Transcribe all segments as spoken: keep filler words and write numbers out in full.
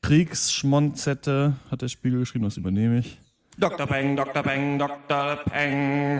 Kriegsschmonzette, hat der Spiegel geschrieben, das übernehme ich. Doktor Peng, Doktor Peng, Doktor Peng.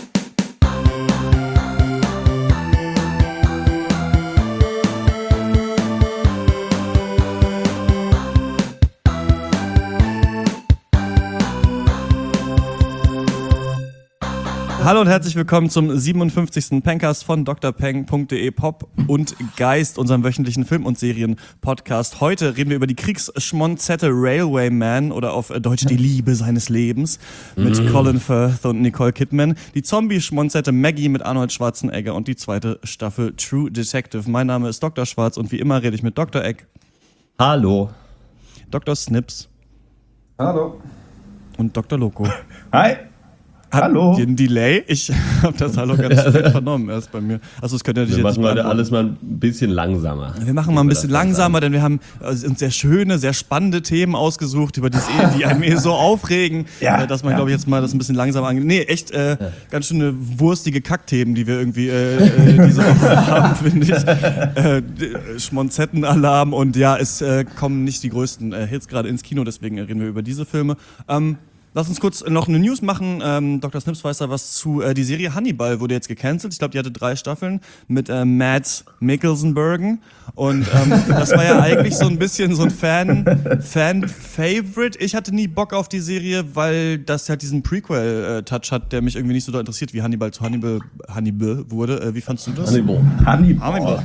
Hallo und herzlich willkommen zum siebenundfünfzigsten Pencast von drpeng punkt de Pop und Geist, unserem wöchentlichen Film- und Serien-Podcast. Heute reden wir über die Kriegsschmonzette Railway Man oder auf Deutsch die Liebe seines Lebens mit mm. Colin Firth und Nicole Kidman, die Zombie-Schmonzette Maggie mit Arnold Schwarzenegger und die zweite Staffel True Detective. Mein Name ist Doktor Schwarz und wie immer rede ich mit Doktor Egg. Hallo. Doktor Snips. Hallo. Und Doktor Loco. Hi. Hat Hallo. Den Delay? Ich habe das Hallo ganz spät vernommen erst bei mir. Also es könnte natürlich wir jetzt machen heute alles mal ein bisschen langsamer. Wir machen mal ein bisschen langsamer, denn wir haben uns sehr schöne, sehr spannende Themen ausgesucht, über die, die einen eh so aufregen, ja, dass man, ja. glaube ich, jetzt mal das ein bisschen langsamer angeht. Nee, echt äh, ja. ganz schöne wurstige Kackthemen, die wir irgendwie äh, äh, diese Woche haben, finde ich. Äh, Schmonzettenalarm und ja, es äh, kommen nicht die größten äh, Hits gerade ins Kino, deswegen reden wir über diese Filme. Ähm, Lass uns kurz noch eine News machen. Ähm, Doktor Snips weiß da was zu. Äh, die Serie Hannibal wurde jetzt gecancelt. Ich glaube, die hatte drei Staffeln mit äh, Mads Mikkelsenbergen. Und ähm, das war ja eigentlich so ein bisschen so ein Fan, Fan-Favorite. Ich hatte nie Bock auf die Serie, weil das halt diesen Prequel-Touch hat, der mich irgendwie nicht so doll interessiert, wie Hannibal zu Hannibal, Hannibal wurde. Äh, wie fandst du das? Hannibal. Hannibal. Hannibal.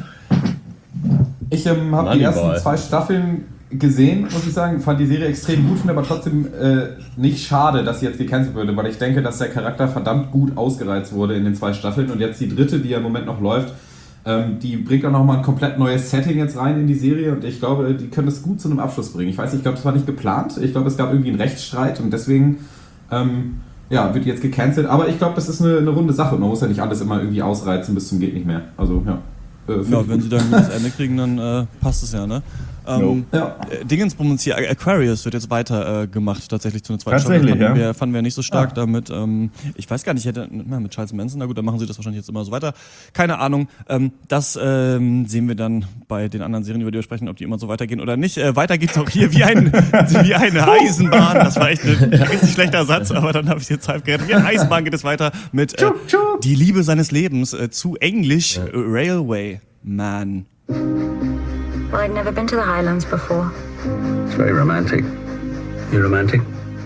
Ich ähm, habe die ersten zwei Staffeln gesehen, muss ich sagen, fand die Serie extrem gut, finde aber trotzdem äh, nicht schade, dass sie jetzt gecancelt wurde, weil ich denke, dass der Charakter verdammt gut ausgereizt wurde in den zwei Staffeln und jetzt die dritte, die ja im Moment noch läuft, ähm, die bringt auch nochmal ein komplett neues Setting jetzt rein in die Serie und ich glaube, die können das gut zu einem Abschluss bringen. Ich weiß nicht, ich glaube, das war nicht geplant, ich glaube, es gab irgendwie einen Rechtsstreit und deswegen ähm, ja, wird jetzt gecancelt, aber ich glaube, das ist eine, eine runde Sache und man muss ja nicht alles immer irgendwie ausreizen bis zum geht nicht mehr. Also, ja. Äh, ja, wenn sie dann das Ende kriegen, dann äh, passt es ja, ne? Ähm, no. ja. Dingensbummens hier, Aquarius wird jetzt weiter äh, gemacht, tatsächlich zu einer zweiten Staffel. Fanden, ja. wir, fanden wir nicht so stark ja. damit. Ähm, ich weiß gar nicht, hätte, na, mit Charles Manson, na gut, dann machen sie das wahrscheinlich jetzt immer so weiter. Keine Ahnung. Ähm, das ähm, sehen wir dann bei den anderen Serien, über die wir sprechen, ob die immer so weitergehen oder nicht. Äh, weiter geht's auch hier wie, ein, wie eine Eisenbahn. Das war echt ein richtig schlechter Satz, aber dann habe ich jetzt halb gerettet. Wie eine Eisenbahn geht es weiter mit äh, Die Liebe seines Lebens, äh, zu Englisch ja. Railway Man. Well, I'd never been to the Highlands before. It's very romantic. You romantic?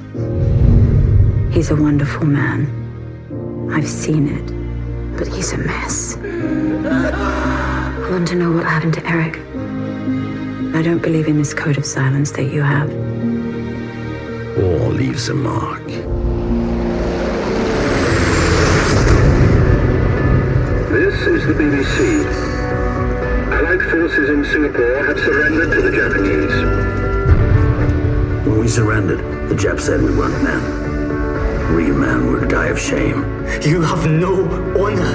He's a wonderful man. I've seen it, but he's a mess. I want to know what happened to Eric. I don't believe in this code of silence that you have. War leaves a mark. This is the B B C. Allied forces in Singapore have surrendered to the Japanese. When we surrendered, the Jap said we weren't men. Real men would die of shame. You have no honor.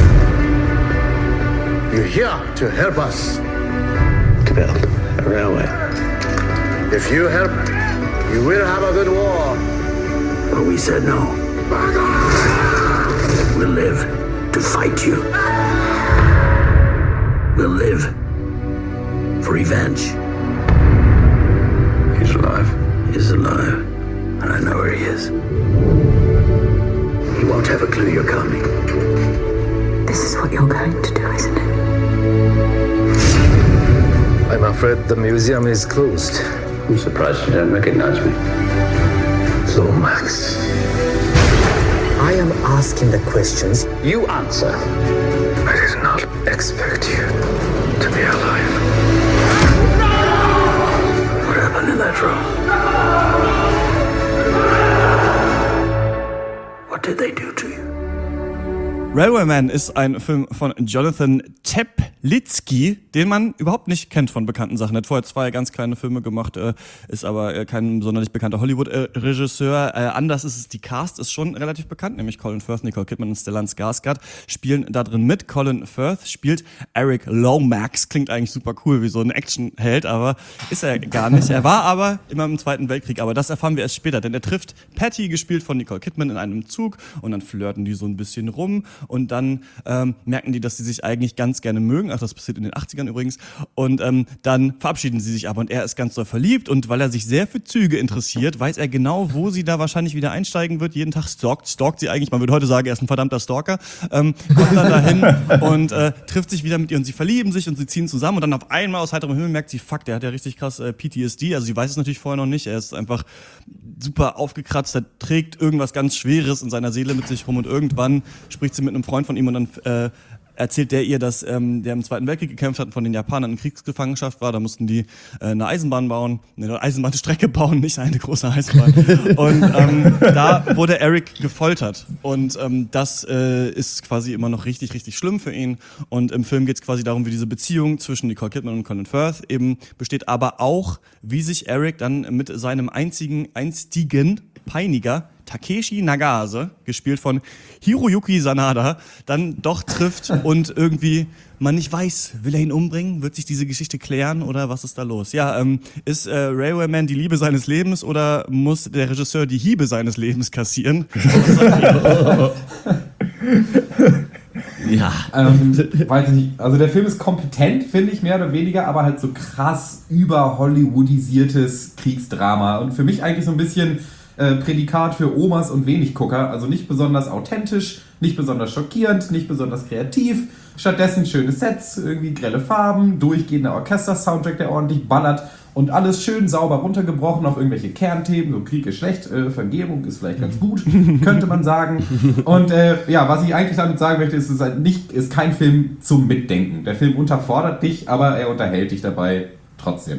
You're here to help us. To build a railway. If you help, you will have a good war. But we said no. We'll live to fight you. We'll live for revenge. He's alive. He's alive. And I know where he is. He won't have a clue you're coming. This is what you're going to do, isn't it? I'm afraid the museum is closed. I'm surprised you don't recognize me. Lomax. I am asking the questions. You answer. I did not expect you to be alive. What happened in that room? What did they do to you? Railway Man ist ein Film von Jonathan Teplitzky, den man überhaupt nicht kennt von bekannten Sachen. Er hat vorher zwei ganz kleine Filme gemacht, äh, ist aber äh, kein sonderlich bekannter Hollywood-Regisseur. Äh, anders ist es, die Cast ist schon relativ bekannt, nämlich Colin Firth, Nicole Kidman und Stellan Skarsgård spielen da drin mit. Colin Firth spielt Eric Lomax, klingt eigentlich super cool wie so ein Actionheld, aber ist er gar nicht. Er war aber immer im Zweiten Weltkrieg, aber das erfahren wir erst später, denn er trifft Patty, gespielt von Nicole Kidman, in einem Zug und dann flirten die so ein bisschen rum und dann ähm, merken die, dass sie sich eigentlich ganz gerne mögen, ach, das passiert in den achtzigern übrigens, und ähm, dann verabschieden sie sich aber und er ist ganz doll verliebt und weil er sich sehr für Züge interessiert, weiß er genau, wo sie da wahrscheinlich wieder einsteigen wird, jeden Tag stalkt, stalkt sie eigentlich, man würde heute sagen, er ist ein verdammter Stalker, ähm, kommt dann dahin und äh, trifft sich wieder mit ihr und sie verlieben sich und sie ziehen zusammen und dann auf einmal aus heiterem Himmel merkt sie, fuck, der hat ja richtig krass äh, P T S D, also sie weiß es natürlich vorher noch nicht, er ist einfach super aufgekratzt, er trägt irgendwas ganz Schweres in seiner Seele mit sich rum und irgendwann spricht sie mit einem Freund von ihm und dann äh, erzählt der ihr, dass ähm, der im Zweiten Weltkrieg gekämpft hat und von den Japanern in Kriegsgefangenschaft war. Da mussten die äh, eine Eisenbahn bauen, eine Eisenbahnstrecke bauen, nicht eine große Eisenbahn. Und ähm, da wurde Eric gefoltert. Und ähm, das äh, ist quasi immer noch richtig, richtig schlimm für ihn. Und im Film geht es quasi darum, wie diese Beziehung zwischen Nicole Kidman und Colin Firth eben besteht, aber auch, wie sich Eric dann mit seinem einzigen, einstigen Peiniger Takeshi Nagase, gespielt von Hiroyuki Sanada, dann doch trifft und irgendwie man nicht weiß, will er ihn umbringen? Wird sich diese Geschichte klären oder was ist da los? Ja, ähm, ist äh, Railwayman die Liebe seines Lebens oder muss der Regisseur die Hiebe seines Lebens kassieren? Ja. Ähm, weiß ich nicht. Also der Film ist kompetent, finde ich, mehr oder weniger, aber halt so krass über Hollywoodisiertes Kriegsdrama und für mich eigentlich so ein bisschen Äh, Prädikat für Omas und Weniggucker, also nicht besonders authentisch, nicht besonders schockierend, nicht besonders kreativ, stattdessen schöne Sets, irgendwie grelle Farben, durchgehender Orchester-Soundtrack, der ordentlich ballert und alles schön sauber runtergebrochen auf irgendwelche Kernthemen, so Krieg ist schlecht, äh, Vergebung ist vielleicht ganz gut, könnte man sagen. Und äh, ja, was ich eigentlich damit sagen möchte, ist, es ist, halt nicht, ist kein Film zum Mitdenken. Der Film unterfordert dich, aber er unterhält dich dabei trotzdem.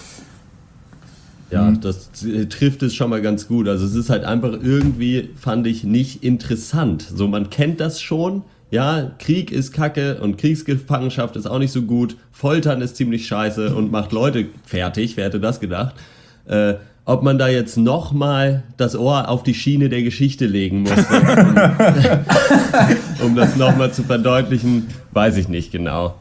Ja, das trifft es schon mal ganz gut. Also es ist halt einfach irgendwie, fand ich, nicht interessant. So, man kennt das schon. Ja, Krieg ist Kacke und Kriegsgefangenschaft ist auch nicht so gut. Foltern ist ziemlich scheiße und macht Leute fertig. Wer hätte das gedacht? Äh, ob man da jetzt nochmal das Ohr auf die Schiene der Geschichte legen muss, um, um das nochmal zu verdeutlichen, weiß ich nicht genau.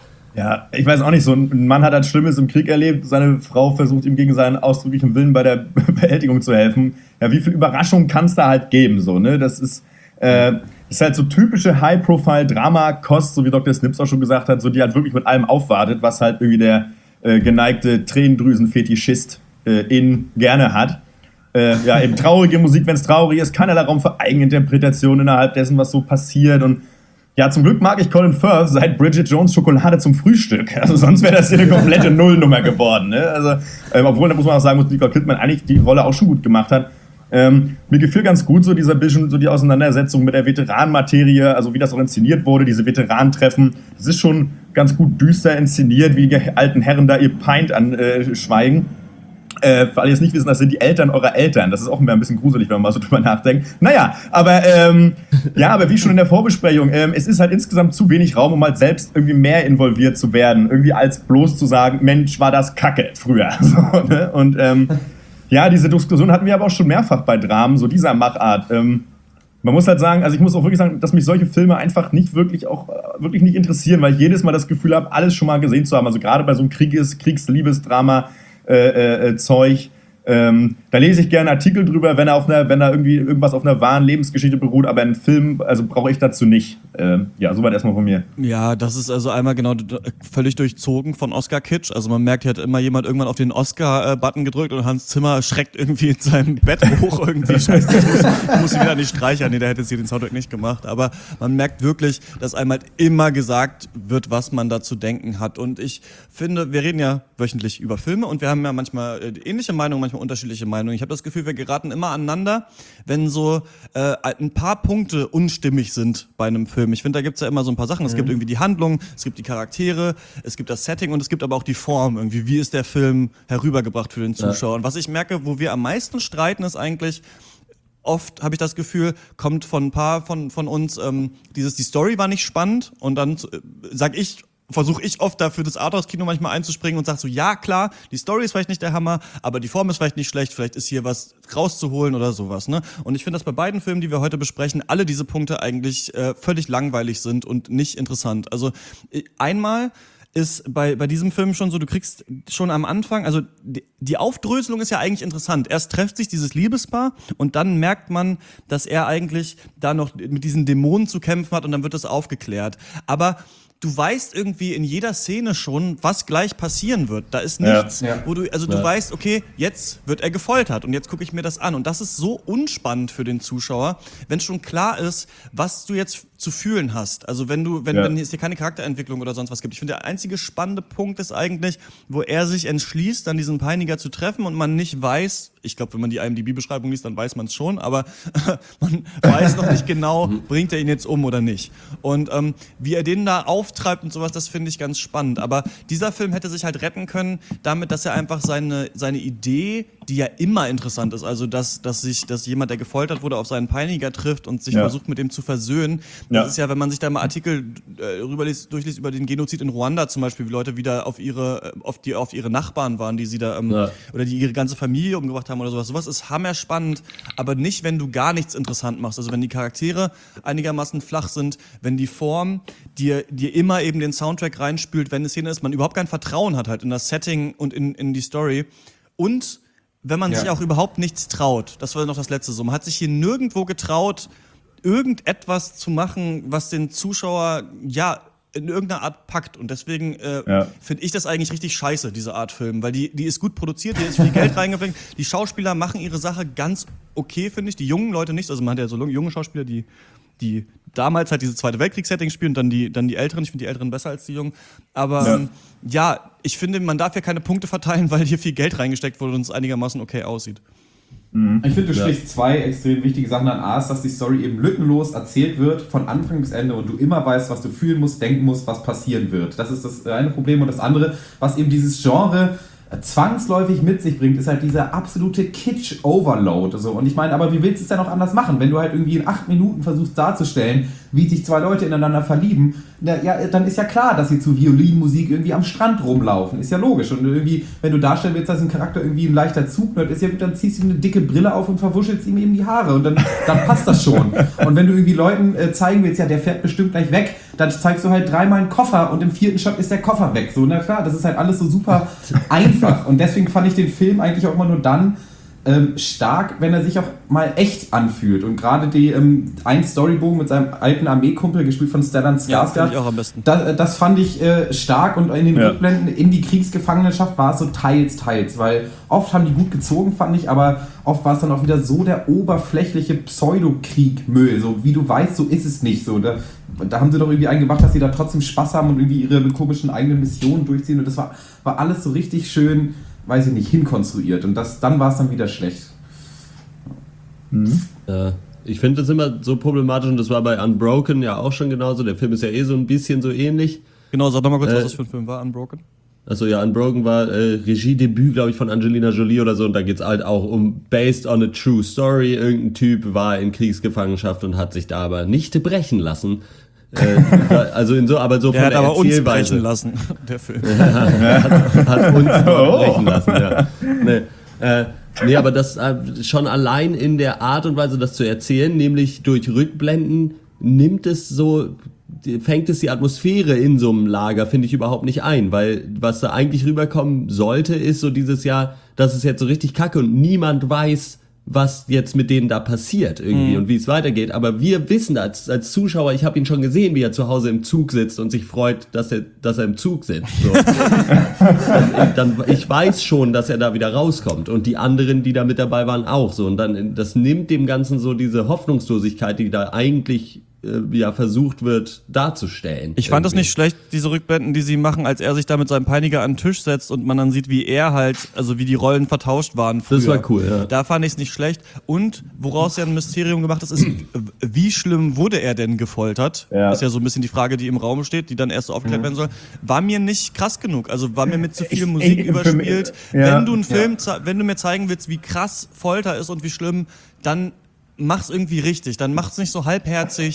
Ja, ich weiß auch nicht, so ein Mann hat halt Schlimmes im Krieg erlebt, seine Frau versucht ihm gegen seinen ausdrücklichen Willen bei der Beerdigung zu helfen. Ja, wie viel Überraschung kann es da halt geben, so, ne? Das ist, äh, ist halt so typische High-Profile-Drama-Kost, so wie Doktor Snips auch schon gesagt hat, so die halt wirklich mit allem aufwartet, was halt irgendwie der äh, geneigte Tränendrüsen-Fetischist äh, in gerne hat. Äh, ja, eben traurige Musik, wenn es traurig ist, keinerlei Raum für Eigeninterpretation innerhalb dessen, was so passiert und ja, zum Glück mag ich Colin Firth seit Bridget Jones Schokolade zum Frühstück. Also sonst wäre das hier eine komplette Nullnummer geworden. Ne? Also, ähm, obwohl, da muss man auch sagen, dass Nicole Kidman eigentlich die Rolle auch schon gut gemacht hat. Ähm, mir gefiel ganz gut so dieser bisschen, so die Auseinandersetzung mit der Veteranenmaterie, also wie das auch inszeniert wurde, diese Veteranentreffen. Das ist schon ganz gut düster inszeniert, wie die alten Herren da ihr Pint anschweigen. Äh, Äh, für alle, die es nicht wissen, das sind die Eltern eurer Eltern. Das ist auch immer ein bisschen gruselig, wenn man mal so drüber nachdenkt. Naja, aber ähm, ja, aber wie schon in der Vorbesprechung, ähm, es ist halt insgesamt zu wenig Raum, um halt selbst irgendwie mehr involviert zu werden. Irgendwie als bloß zu sagen, Mensch, war das Kacke früher. So, ne? Und ähm, ja, diese Diskussion hatten wir aber auch schon mehrfach bei Dramen, so dieser Machart. Ähm, man muss halt sagen, also ich muss auch wirklich sagen, dass mich solche Filme einfach nicht wirklich auch wirklich nicht interessieren, weil ich jedes Mal das Gefühl habe, alles schon mal gesehen zu haben. Also gerade bei so einem Krieges, Kriegsliebesdrama, Äh, äh, Zeug. Ähm, da lese ich gerne Artikel drüber, wenn er auf einer, wenn da irgendwie irgendwas auf einer wahren Lebensgeschichte beruht, aber einen Film, also brauche ich dazu nicht. Ähm, ja, soweit erstmal von mir. Ja, das ist also einmal genau völlig durchzogen von Oscar-Kitsch. Also man merkt, hier hat immer jemand irgendwann auf den Oscar-Button gedrückt und Hans Zimmer schreckt irgendwie in seinem Bett hoch irgendwie. Scheiße, ich muss, ich muss ihn wieder nicht streichern. Nee, der hätte jetzt hier den Soundtrack nicht gemacht. Aber man merkt wirklich, dass einem halt immer gesagt wird, was man da zu denken hat. Und ich finde, wir reden ja wöchentlich über Filme und wir haben ja manchmal ähnliche Meinungen, manchmal unterschiedliche Meinungen. Ich habe das Gefühl, wir geraten immer aneinander, wenn so äh, ein paar Punkte unstimmig sind bei einem Film. Ich finde, da gibt es ja immer so ein paar Sachen. Es mhm. gibt irgendwie die Handlung, es gibt die Charaktere, es gibt das Setting und es gibt aber auch die Form. Irgendwie, wie ist der Film herübergebracht für den Zuschauer? Ja. Und was ich merke, wo wir am meisten streiten, ist eigentlich, oft habe ich das Gefühl, kommt von ein paar von, von uns, ähm, dieses, die Story war nicht spannend und dann äh, sag ich, versuche ich oft dafür das Arthouse-Kino manchmal einzuspringen und sage so, ja klar, die Story ist vielleicht nicht der Hammer, aber die Form ist vielleicht nicht schlecht, vielleicht ist hier was rauszuholen oder sowas, ne? Und ich finde, dass bei beiden Filmen, die wir heute besprechen, alle diese Punkte eigentlich äh, völlig langweilig sind und nicht interessant. Also einmal ist bei, bei diesem Film schon so, du kriegst schon am Anfang, also die, die Aufdröselung ist ja eigentlich interessant. Erst trifft sich dieses Liebespaar und dann merkt man, dass er eigentlich da noch mit diesen Dämonen zu kämpfen hat und dann wird das aufgeklärt. Aber du weißt irgendwie in jeder Szene schon, was gleich passieren wird. Da ist nichts, ja, ja. wo du, also du ja. weißt, okay, jetzt wird er gefoltert und jetzt gucke ich mir das an. Und das ist so unspannend für den Zuschauer, wenn schon klar ist, was du jetzt zu fühlen hast. Also wenn du, wenn, ja. wenn es hier keine Charakterentwicklung oder sonst was gibt. Ich finde, der einzige spannende Punkt ist eigentlich, wo er sich entschließt, dann diesen Peiniger zu treffen und man nicht weiß, ich glaube, wenn man die I M D B-Beschreibung liest, dann weiß man es schon, aber man weiß noch nicht genau, bringt er ihn jetzt um oder nicht. Und ähm, wie er den da auftreibt und sowas, das finde ich ganz spannend. Aber dieser Film hätte sich halt retten können, damit, dass er einfach seine, seine Idee, die ja immer interessant ist, also dass, dass sich, dass jemand, der gefoltert wurde, auf seinen Peiniger trifft und sich ja. versucht, mit dem zu versöhnen. Das ja. ist ja, wenn man sich da mal Artikel äh, rüberliest, durchliest über den Genozid in Ruanda zum Beispiel, wie Leute wieder auf ihre, auf die, auf ihre Nachbarn waren, die sie da, ähm, ja. oder die ihre ganze Familie umgebracht haben oder sowas. Sowas ist hammerspannend, aber nicht, wenn du gar nichts interessant machst. Also wenn die Charaktere einigermaßen flach sind, wenn die Form dir, dir immer eben den Soundtrack reinspült, wenn eine Szene ist, man überhaupt kein Vertrauen hat halt in das Setting und in, in die Story. Und wenn man ja. sich auch überhaupt nichts traut, das war noch das Letzte so, man hat sich hier nirgendwo getraut, irgendetwas zu machen, was den Zuschauer, ja, in irgendeiner Art packt. Und deswegen äh, ja. finde ich das eigentlich richtig scheiße, diese Art Film. Weil die, die ist gut produziert, hier ist viel Geld reingeflossen. Die Schauspieler machen ihre Sache ganz okay, finde ich. Die jungen Leute nicht. Also man hat ja so junge Schauspieler, die, die damals halt diese Zweite Weltkriegs-Setting spielen und dann die, dann die Älteren. Ich finde die Älteren besser als die Jungen. Aber ja. Ähm, ja, ich finde, man darf ja keine Punkte verteilen, weil hier viel Geld reingesteckt wurde und es einigermaßen okay aussieht. Mhm. Ich finde, du sprichst ja. zwei extrem wichtige Sachen an. A ist, dass die Story eben lückenlos erzählt wird, von Anfang bis Ende und du immer weißt, was du fühlen musst, denken musst, was passieren wird. Das ist das eine Problem. Und das andere, was eben dieses Genre zwangsläufig mit sich bringt, ist halt dieser absolute Kitsch-Overload. Also, und ich meine, aber wie willst du es denn auch anders machen, wenn du halt irgendwie in acht Minuten versuchst darzustellen, wie sich zwei Leute ineinander verlieben, na, ja, dann ist ja klar, dass sie zu Violinmusik irgendwie am Strand rumlaufen. Ist ja logisch. Und irgendwie, wenn du darstellen willst, dass ein Charakter irgendwie ein leichter Zugnerd ist, ja gut, dann ziehst du ihm eine dicke Brille auf und verwuschelst ihm eben die Haare und dann, dann passt das schon. Und wenn du irgendwie Leuten äh, zeigen willst, ja, der fährt bestimmt gleich weg, dann zeigst du halt dreimal einen Koffer und im vierten Shot ist der Koffer weg. So, na klar, das ist halt alles so super einfach. Und deswegen fand ich den Film eigentlich auch immer nur dann ähm, stark, wenn er sich auch mal echt anfühlt. Und gerade die ähm, ein Storybogen mit seinem alten Armeekumpel, gespielt von Stellan Skarsgård, ja, ich auch am besten. Das, das fand ich äh, stark und in den ja. Rückblenden in die Kriegsgefangenschaft war es so teils, teils, weil oft haben die gut gezogen, fand ich, aber oft war es dann auch wieder so der oberflächliche Pseudokrieg-Müll, so wie du weißt, so ist es nicht so. Da, da haben sie doch irgendwie eingemacht, dass sie da trotzdem Spaß haben und irgendwie ihre komischen eigenen Missionen durchziehen und das war, war alles so richtig schön, weiß ich nicht, hinkonstruiert und das, dann war es dann wieder schlecht. Mhm. Äh, ich finde das immer so problematisch und das war bei Unbroken ja auch schon genauso. Der Film ist ja eh so ein bisschen so ähnlich. Genau, sag doch mal kurz, äh, was das für ein Film war, Unbroken. Also ja, Unbroken war äh, Regiedebüt, glaube ich, von Angelina Jolie oder so und da geht's halt auch um based on a true story. Irgendein Typ war in Kriegsgefangenschaft und hat sich da aber nicht brechen lassen. äh, da, also in so, aber so der von der hat aber Erzählweise. uns brechen lassen, der Film. Ja, hat, hat uns oh. brechen lassen, ja. Nee, äh, nee aber das äh, schon allein in der Art und Weise, das zu erzählen, nämlich durch Rückblenden, nimmt es so, fängt es die Atmosphäre in so einem Lager, finde ich, überhaupt nicht ein, weil was da eigentlich rüberkommen sollte, ist so dieses Jahr, das ist jetzt so richtig kacke und niemand weiß, was jetzt mit denen da passiert irgendwie mhm. und wie es weitergeht. Aber wir wissen als, als Zuschauer, ich habe ihn schon gesehen, wie er zu Hause im Zug sitzt und sich freut, dass er, dass er im Zug sitzt. So. dann, dann, ich weiß schon, dass er da wieder rauskommt und die anderen, die da mit dabei waren, auch so. Und dann, das nimmt dem Ganzen so diese Hoffnungslosigkeit, die da eigentlich ja versucht wird darzustellen. Ich fand es nicht schlecht, diese Rückblenden, die sie machen, als er sich da mit seinem Peiniger an den Tisch setzt und man dann sieht, wie er halt, also wie die Rollen vertauscht waren früher. Das war cool, ja. Da fand ich es nicht schlecht. Und woraus ja ein Mysterium gemacht ist, ist, wie schlimm wurde er denn gefoltert? Ja. Ist ja so ein bisschen die Frage, die im Raum steht, die dann erst so aufgeklärt mhm. werden soll. War mir nicht krass genug. Also war mir mit zu viel ich, Musik ich, überspielt. Mich, ja. Wenn du einen Film, ja. wenn du mir zeigen willst, wie krass Folter ist und wie schlimm, dann mach's irgendwie richtig. Dann macht's nicht so halbherzig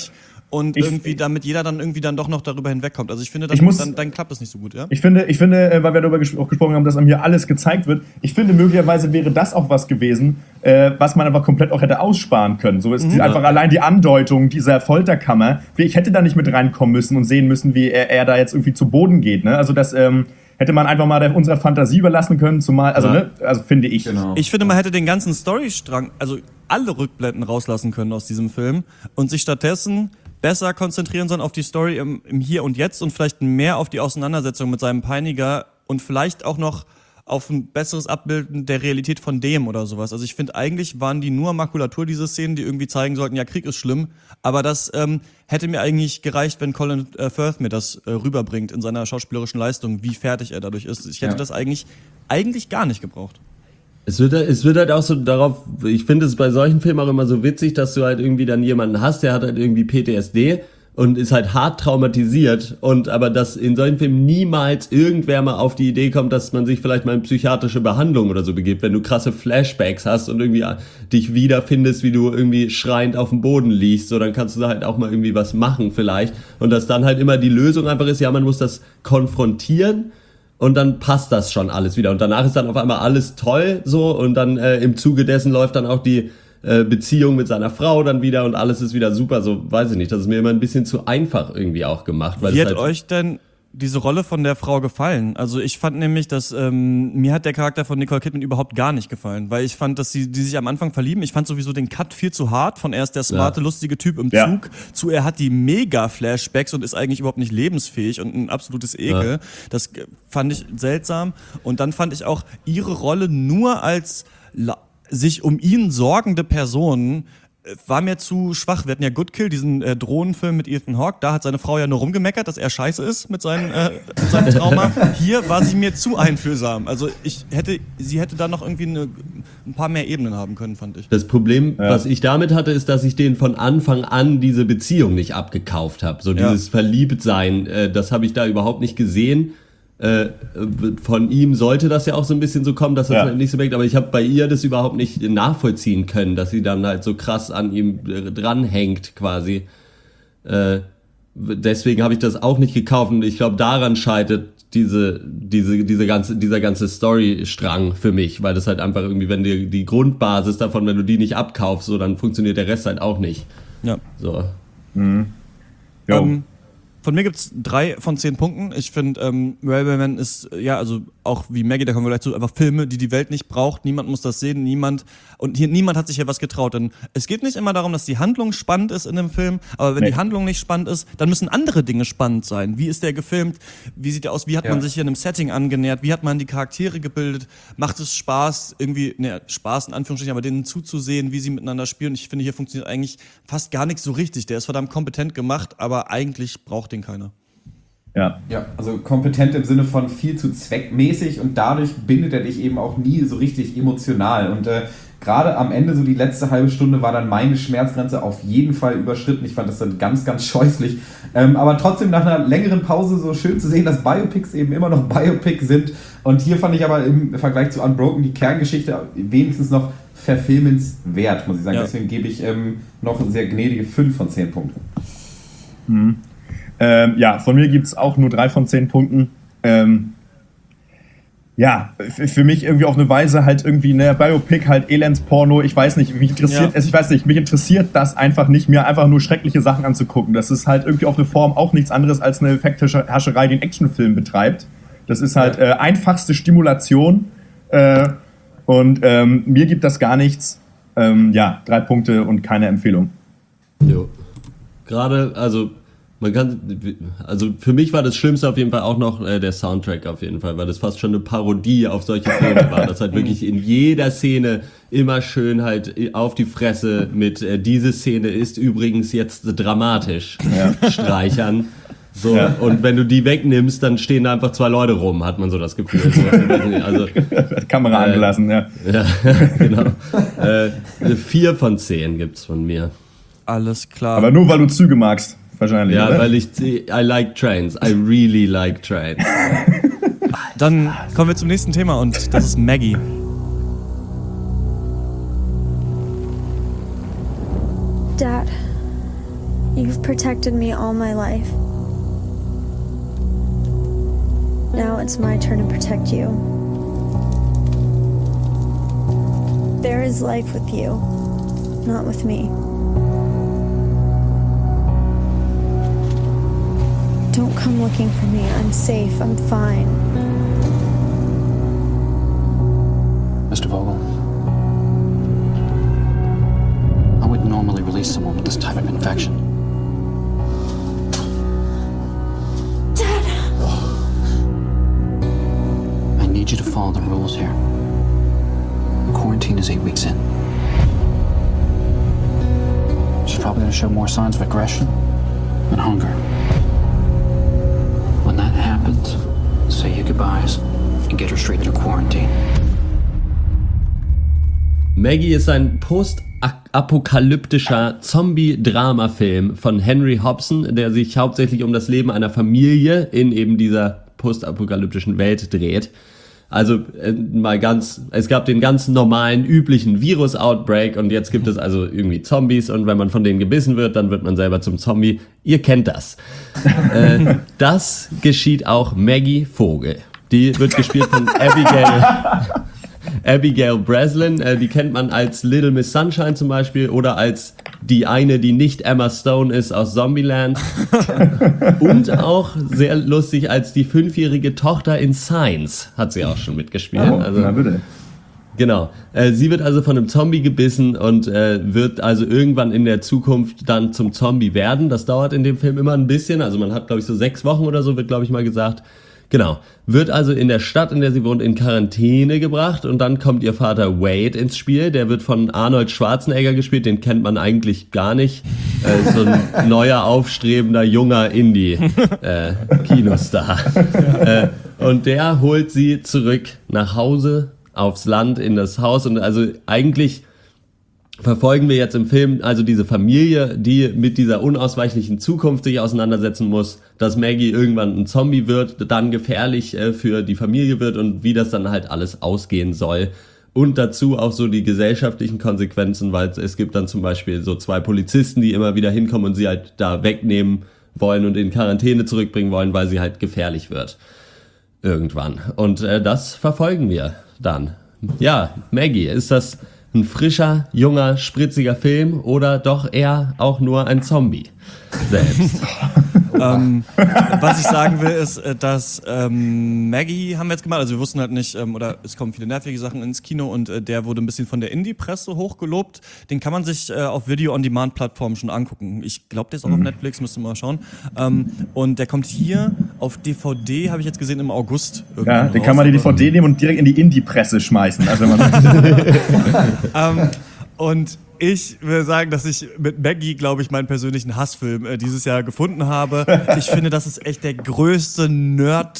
und ich, irgendwie damit jeder dann irgendwie dann doch noch darüber hinwegkommt. Also ich finde, dann, ich muss, dann, dann klappt das nicht so gut, ja? Ich finde, ich finde, weil wir darüber ges- auch gesprochen haben, dass einem hier alles gezeigt wird, ich finde, möglicherweise wäre das auch was gewesen, äh, was man einfach komplett auch hätte aussparen können. So ist mhm. die, einfach allein die Andeutung dieser Folterkammer. Ich hätte da nicht mit reinkommen müssen und sehen müssen, wie er, er da jetzt irgendwie zu Boden geht. Ne? Also das ähm, hätte man einfach mal der, unserer Fantasie überlassen können, zumal, also, ja. ne, also finde ich. Genau. Ich finde, man hätte den ganzen Storystrang, also alle Rückblenden rauslassen können aus diesem Film und sich stattdessen besser konzentrieren sollen auf die Story im, im Hier und Jetzt und vielleicht mehr auf die Auseinandersetzung mit seinem Peiniger und vielleicht auch noch auf ein besseres Abbilden der Realität von dem oder sowas. Also ich finde, eigentlich waren die nur Makulatur, diese Szenen, die irgendwie zeigen sollten, ja, Krieg ist schlimm, aber das ähm, hätte mir eigentlich gereicht, wenn Colin äh, Firth mir das äh, rüberbringt in seiner schauspielerischen Leistung, wie fertig er dadurch ist. Ich hätte ja. das eigentlich, eigentlich gar nicht gebraucht. Es wird, es wird halt auch so darauf, ich finde es bei solchen Filmen auch immer so witzig, dass du halt irgendwie dann jemanden hast, der hat halt irgendwie P T S D und ist halt hart traumatisiert und aber dass in solchen Filmen niemals irgendwer mal auf die Idee kommt, dass man sich vielleicht mal in psychiatrische Behandlung oder so begibt, wenn du krasse Flashbacks hast und irgendwie dich wiederfindest, wie du irgendwie schreiend auf dem Boden liegst, so dann kannst du da halt auch mal irgendwie was machen vielleicht und dass dann halt immer die Lösung einfach ist, ja, man muss das konfrontieren. Und dann passt das schon alles wieder. Und danach ist dann auf einmal alles toll so. Und dann äh, im Zuge dessen läuft dann auch die äh, Beziehung mit seiner Frau dann wieder und alles ist wieder super. So, weiß ich nicht. Das ist mir immer ein bisschen zu einfach irgendwie auch gemacht. Weil Wie es hat halt euch denn diese Rolle von der Frau gefallen? Also ich fand nämlich, dass ähm, mir hat der Charakter von Nicole Kidman überhaupt gar nicht gefallen. Weil ich fand, dass sie die sich am Anfang verlieben. Ich fand sowieso den Cut viel zu hart. Von er ist der smarte, ja. lustige Typ im ja. Zug zu er hat die Mega-Flashbacks und ist eigentlich überhaupt nicht lebensfähig und ein absolutes Ekel. Ja. Das fand ich seltsam. Und dann fand ich auch ihre Rolle nur als la- sich um ihn sorgende Person war mir zu schwach. Wir hatten ja Good Kill, diesen äh, Drohnenfilm mit Ethan Hawke. Da hat seine Frau ja nur rumgemeckert, dass er scheiße ist mit, seinen, äh, mit seinem Trauma. Hier war sie mir zu einfühlsam. Also ich hätte, sie hätte da noch irgendwie eine, ein paar mehr Ebenen haben können, fand ich. Das Problem, ja. was ich damit hatte, ist, dass ich denen von Anfang an diese Beziehung nicht abgekauft habe. So dieses ja. Verliebtsein, äh, das habe ich da überhaupt nicht gesehen. Äh, von ihm sollte das ja auch so ein bisschen so kommen, dass das ja. halt nicht so merkt, aber ich habe bei ihr das überhaupt nicht nachvollziehen können, dass sie dann halt so krass an ihm dranhängt quasi. Äh, deswegen habe ich das auch nicht gekauft und ich glaube, daran scheitert diese, diese, diese ganze, dieser ganze Storystrang für mich, weil das halt einfach irgendwie, wenn dir die Grundbasis davon, wenn du die nicht abkaufst, so, dann funktioniert der Rest halt auch nicht. Ja. So. Mhm. Jo. Um, Von mir gibt's drei von zehn Punkten. Ich finde, ähm, Railwayman ist, ja, also auch wie Maggie, da kommen wir gleich zu, einfach Filme, die die Welt nicht braucht. Niemand muss das sehen, niemand, und hier, niemand hat sich hier was getraut. Denn es geht nicht immer darum, dass die Handlung spannend ist in dem Film, aber wenn nee. die Handlung nicht spannend ist, dann müssen andere Dinge spannend sein. Wie ist der gefilmt? Wie sieht der aus? Wie hat ja. man sich hier in einem Setting angenähert? Wie hat man die Charaktere gebildet? Macht es Spaß, irgendwie, ne, Spaß in Anführungsstrichen, aber denen zuzusehen, wie sie miteinander spielen? Ich finde, hier funktioniert eigentlich fast gar nichts so richtig. Der ist verdammt kompetent gemacht, aber eigentlich braucht den keiner. Ja. Ja, also kompetent im Sinne von viel zu zweckmäßig und dadurch bindet er dich eben auch nie so richtig emotional. Und äh, gerade am Ende, so die letzte halbe Stunde, war dann meine Schmerzgrenze auf jeden Fall überschritten. Ich fand das dann ganz, ganz scheußlich. Ähm, aber trotzdem nach einer längeren Pause so schön zu sehen, dass Biopics eben immer noch Biopics sind. Und hier fand ich aber im Vergleich zu Unbroken die Kerngeschichte wenigstens noch verfilmenswert, muss ich sagen. Ja. Deswegen gebe ich ähm, noch sehr gnädige fünf von zehn Punkten. Mhm. Ähm, ja, von mir gibt es auch nur drei von zehn Punkten. Ähm, ja, f- für mich irgendwie auf eine Weise halt irgendwie, ne, Biopic, halt Elendsporno, ich weiß nicht, mich interessiert, ja. ich weiß nicht, mich interessiert das einfach nicht, mir einfach nur schreckliche Sachen anzugucken. Das ist halt irgendwie auf eine Form auch nichts anderes als eine Effekthascherei, die einen Actionfilm betreibt. Das ist halt äh, einfachste Stimulation äh, und ähm, mir gibt das gar nichts. Ähm, ja, drei Punkte und keine Empfehlung. Jo. Gerade, also man kann, also für mich war das Schlimmste auf jeden Fall auch noch äh, der Soundtrack auf jeden Fall, weil das fast schon eine Parodie auf solche Filme war, das halt wirklich in jeder Szene immer schön halt auf die Fresse mit äh, diese Szene ist übrigens jetzt dramatisch ja. streichern. So, ja. Und wenn du die wegnimmst, dann stehen da einfach zwei Leute rum, hat man so das Gefühl. So, also, Kamera äh, angelassen, ja. Ja, genau. äh, vier von zehn gibt's von mir. Alles klar. Aber nur, weil du Züge magst. Wahrscheinlich, ja, oder? weil ich, I like trains. I really like trains. Dann kommen wir zum nächsten Thema und das ist Maggie. Dad, You've protected me all my life. Now it's my turn to protect you. There is life with you, not with me. Don't come looking for me. I'm safe. I'm fine. Mister Vogel, I wouldn't normally release someone with this type of infection. Dad! I need you to follow the rules here. Quarantine is eight weeks in. She's probably going to show more signs of aggression and hunger. When that happens, say your goodbyes and get her straight through quarantine. Maggie ist ein postapokalyptischer Zombie-Drama-Film von Henry Hobson, der sich hauptsächlich um das Leben einer Familie in eben dieser postapokalyptischen Welt dreht. Also äh, mal ganz, es gab den ganz normalen, üblichen Virus-Outbreak und jetzt gibt es also irgendwie Zombies und wenn man von denen gebissen wird, dann wird man selber zum Zombie. Ihr kennt das. äh, das geschieht auch Maggie Vogel. Die wird gespielt von Abigail... Abigail Breslin, äh, die kennt man als Little Miss Sunshine zum Beispiel oder als die eine, die nicht Emma Stone ist aus Zombieland und auch sehr lustig als die fünfjährige Tochter in Signs hat sie auch schon mitgespielt. Oh, also, na bitte. Genau. Äh, sie wird also von einem Zombie gebissen und äh, wird also irgendwann in der Zukunft dann zum Zombie werden. Das dauert in dem Film immer ein bisschen, also man hat glaube ich so sechs Wochen oder so, wird glaube ich mal gesagt. Genau. Wird also in der Stadt, in der sie wohnt, in Quarantäne gebracht und dann kommt ihr Vater Wade ins Spiel. Der wird von Arnold Schwarzenegger gespielt, den kennt man eigentlich gar nicht. Äh, so ein neuer, aufstrebender, junger Indie-Kinostar. Äh, äh, und der holt sie zurück nach Hause, aufs Land, in das Haus und also eigentlich verfolgen wir jetzt im Film also diese Familie, die mit dieser unausweichlichen Zukunft sich auseinandersetzen muss, dass Maggie irgendwann ein Zombie wird, dann gefährlich äh, für die Familie wird und wie das dann halt alles ausgehen soll. Und dazu auch so die gesellschaftlichen Konsequenzen, weil es gibt dann zum Beispiel so zwei Polizisten, die immer wieder hinkommen und sie halt da wegnehmen wollen und in Quarantäne zurückbringen wollen, weil sie halt gefährlich wird. Irgendwann. Und äh, das verfolgen wir dann. Ja, Maggie, ist das ein frischer, junger, spritziger Film oder doch eher auch nur ein Zombie selbst? ähm, was ich sagen will, ist, dass ähm, Maggie haben wir jetzt gemacht, also wir wussten halt nicht, ähm, oder es kommen viele nervige Sachen ins Kino und äh, der wurde ein bisschen von der Indie-Presse hochgelobt. Den kann man sich äh, auf Video-on-Demand-Plattformen schon angucken. Ich glaube, der ist auch mhm. auf Netflix, müsst ihr mal schauen. Ähm, und der kommt hier auf D V D, habe ich jetzt gesehen, im August. Ja, den kann man die D V D nehmen und direkt in die Indie-Presse schmeißen. Also wenn man ähm, und ich will sagen, dass ich mit Maggie, glaube ich, meinen persönlichen Hassfilm äh, dieses Jahr gefunden habe. Ich finde, das ist echt der größte Nerd-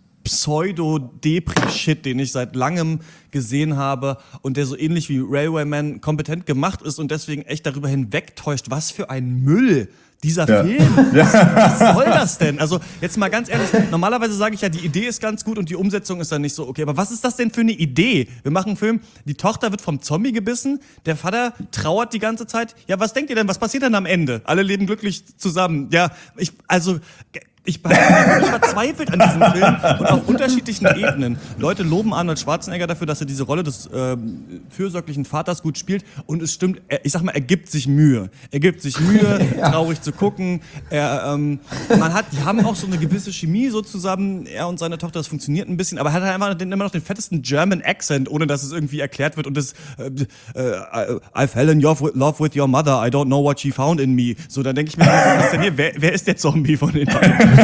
Pseudo-Depri-Shit, den ich seit langem gesehen habe und der so ähnlich wie Railwayman kompetent gemacht ist und deswegen echt darüber hinwegtäuscht, was für ein Müll dieser ja. Film. Was, was soll das denn? Also jetzt mal ganz ehrlich, normalerweise sage ich ja, die Idee ist ganz gut und die Umsetzung ist dann nicht so okay. Aber was ist das denn für eine Idee? Wir machen einen Film, die Tochter wird vom Zombie gebissen, der Vater trauert die ganze Zeit. Ja, was denkt ihr denn? Was passiert denn am Ende? Alle leben glücklich zusammen. Ja, ich, also... Ich bin wirklich verzweifelt an diesem Film und auf unterschiedlichen Ebenen. Leute loben Arnold Schwarzenegger dafür, dass er diese Rolle des äh, fürsorglichen Vaters gut spielt. Und es stimmt, er, ich sag mal, er gibt sich Mühe. Er gibt sich Mühe, ja. traurig zu gucken. Er, ähm, man hat, die haben auch so eine gewisse Chemie so zusammen, er und seine Tochter, das funktioniert ein bisschen. Aber er hat einfach den, immer noch den fettesten German Accent, ohne dass es irgendwie erklärt wird. Und das, äh, äh, I fell in love with your mother, I don't know what she found in me. So, dann denke ich mir, was ist denn hier? Wer, wer ist der Zombie von den beiden?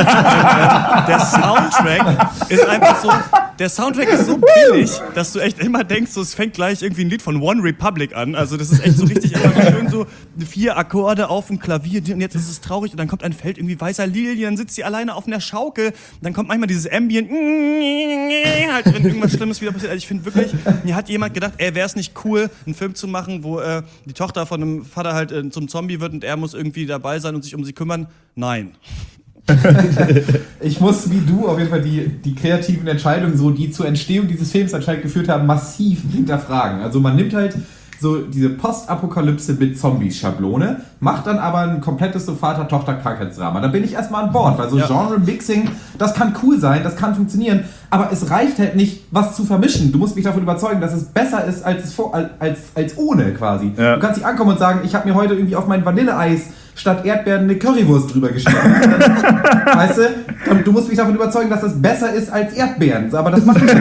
Der Soundtrack ist einfach so, der Soundtrack ist so billig, dass du echt immer denkst, so, es fängt gleich irgendwie ein Lied von One Republic an. Also das ist echt so richtig immer so schön so vier Akkorde auf dem Klavier und jetzt ist es traurig und dann kommt ein Feld irgendwie weißer Lilien, sitzt sie alleine auf einer Schaukel und dann kommt manchmal dieses Ambient, halt, wenn irgendwas Schlimmes wieder passiert. Also ich finde wirklich, mir hat jemand gedacht, ey, wäre es nicht cool, einen Film zu machen, wo äh, die Tochter von einem Vater halt äh, zum Zombie wird und er muss irgendwie dabei sein und sich um sie kümmern? Nein. Ich muss, wie du, auf jeden Fall die, die kreativen Entscheidungen, so, die zur Entstehung dieses Films anscheinend geführt haben, massiv hinterfragen. Also man nimmt halt so diese Postapokalypse mit Zombies-Schablone, macht dann aber ein komplettes so Vater-Tochter-Krankheitsdrama. Da bin ich erstmal an Bord, weil so ja. Genre-Mixing, das kann cool sein, das kann funktionieren, aber es reicht halt nicht, was zu vermischen. Du musst mich davon überzeugen, dass es besser ist als, es vor, als, als ohne quasi. Ja. Du kannst nicht ankommen und sagen, ich habe mir heute irgendwie auf mein Vanilleeis statt Erdbeeren eine Currywurst drüber geschrieben. Weißt du? Und du musst mich davon überzeugen, dass das besser ist als Erdbeeren. Aber das macht nicht.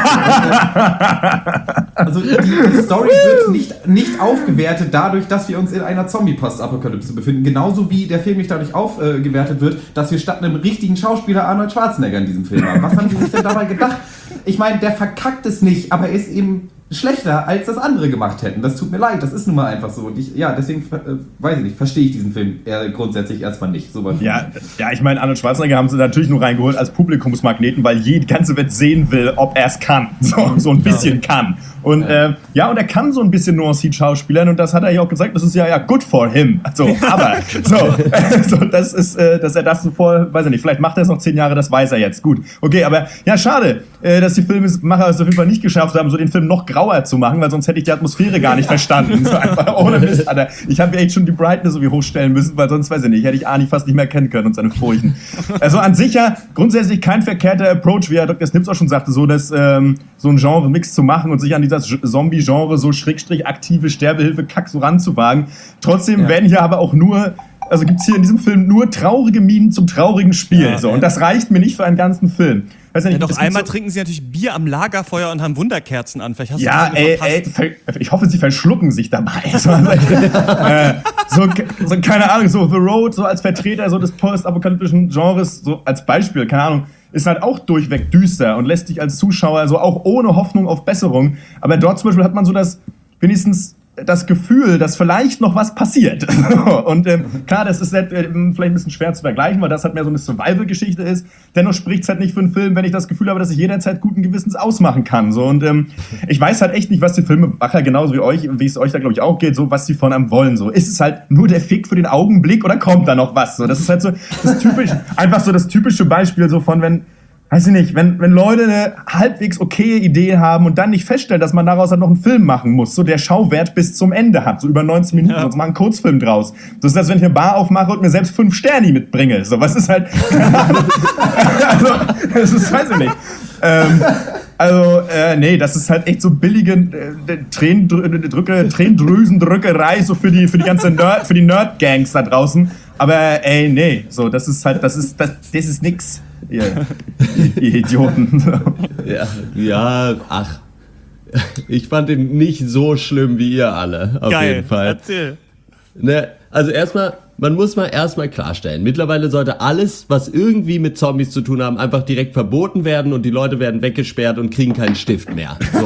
Also die, die Story wird nicht, nicht aufgewertet dadurch, dass wir uns in einer Zombie-Postapokalypse befinden. Genauso wie der Film nicht dadurch aufgewertet wird, dass wir statt einem richtigen Schauspieler Arnold Schwarzenegger in diesem Film haben. Was haben die sich denn dabei gedacht? Ich meine, der verkackt es nicht, aber er ist eben schlechter, als das andere gemacht hätten. Das tut mir leid, das ist nun mal einfach so. Und ich, ja, deswegen, äh, weiß ich nicht, verstehe ich diesen Film eher grundsätzlich erstmal nicht. So ja, ja, ich meine, Arnold Schwarzenegger haben sie natürlich nur reingeholt als Publikumsmagneten, weil die ganze Welt sehen will, ob er es kann. So, so ein bisschen kann. Und ja. Äh, ja, und er kann so ein bisschen nuanciert schauspielern und das hat er ja auch gesagt, das ist ja, ja good for him. So, aber, so, äh, so das ist, äh, dass er das so vor, weiß ich nicht, vielleicht macht er es noch zehn Jahre, das weiß er jetzt. Gut, okay, aber ja, schade, äh, dass die Filmemacher es auf jeden Fall nicht geschafft haben, so den Film noch grauer zu machen, weil sonst hätte ich die Atmosphäre gar nicht verstanden. So einfach ohne Mist, Alter. Ich habe echt schon die Brightness irgendwie hochstellen müssen, weil sonst, weiß ich nicht, hätte ich Arnie fast nicht mehr kennen können und seine Furchen. Also an sich ja grundsätzlich kein verkehrter Approach, wie Herr Doktor Snips auch schon sagte, so, dass, ähm, so ein Genre-Mix zu machen und sich an dieser Zombie-Genre so schrägstrich aktive Sterbehilfe-Kack so ranzuwagen. Trotzdem ja. werden hier aber auch nur, also gibt's hier in diesem Film nur traurige Minen zum traurigen Spiel. Ja, so. Und das reicht mir nicht für einen ganzen Film. Weiß ja, nicht, ja, doch einmal so trinken sie natürlich Bier am Lagerfeuer und haben Wunderkerzen an. Vielleicht hast ja, du ey, ey, ich hoffe, sie verschlucken sich dabei. So, äh, so, so, keine Ahnung, so The Road, so als Vertreter so des postapokalyptischen Genres, so als Beispiel, keine Ahnung, ist halt auch durchweg düster und lässt dich als Zuschauer so auch ohne Hoffnung auf Besserung. Aber dort zum Beispiel hat man so das, wenigstens das Gefühl, dass vielleicht noch was passiert. Und ähm, klar, das ist halt, äh, vielleicht ein bisschen schwer zu vergleichen, weil das halt mehr so eine Survival-Geschichte ist. Dennoch spricht es halt nicht für einen Film, wenn ich das Gefühl habe, dass ich jederzeit guten Gewissens ausmachen kann. So. Und ähm, ich weiß halt echt nicht, was die Filmemacher genauso wie euch, wie es euch da glaube ich auch geht, so was die von einem wollen. So. Ist es halt nur der Fick für den Augenblick oder kommt da noch was? So. Das ist halt so das typisch, einfach so das typische Beispiel so von, wenn weiß ich nicht, wenn, wenn Leute eine halbwegs okaye Idee haben und dann nicht feststellen, dass man daraus halt noch einen Film machen muss, so der Schauwert bis zum Ende hat, so über neunzehn Minuten, ja. sonst mal einen Kurzfilm draus. Das ist, als wenn ich eine Bar aufmache und mir selbst fünf Sterni mitbringe. So, was ist halt, also, das ist, weiß ich nicht. Ähm, also, äh, nee, das ist halt echt so billige äh, Tränendrücke, Tränendrüsendrückerei, so für die, für die ganze Nerd, für die Nerd-Gangs da draußen. Aber, ey, nee, so, das ist halt, das ist, das, das ist nix. Ihr, ihr Idioten. Ja, ja, ach. Ich fand ihn nicht so schlimm wie ihr alle, auf Geil, jeden Fall. Erzähl. Ne, also erstmal, man muss mal erstmal klarstellen, mittlerweile sollte alles, was irgendwie mit Zombies zu tun haben, einfach direkt verboten werden und die Leute werden weggesperrt und kriegen keinen Stift mehr. So.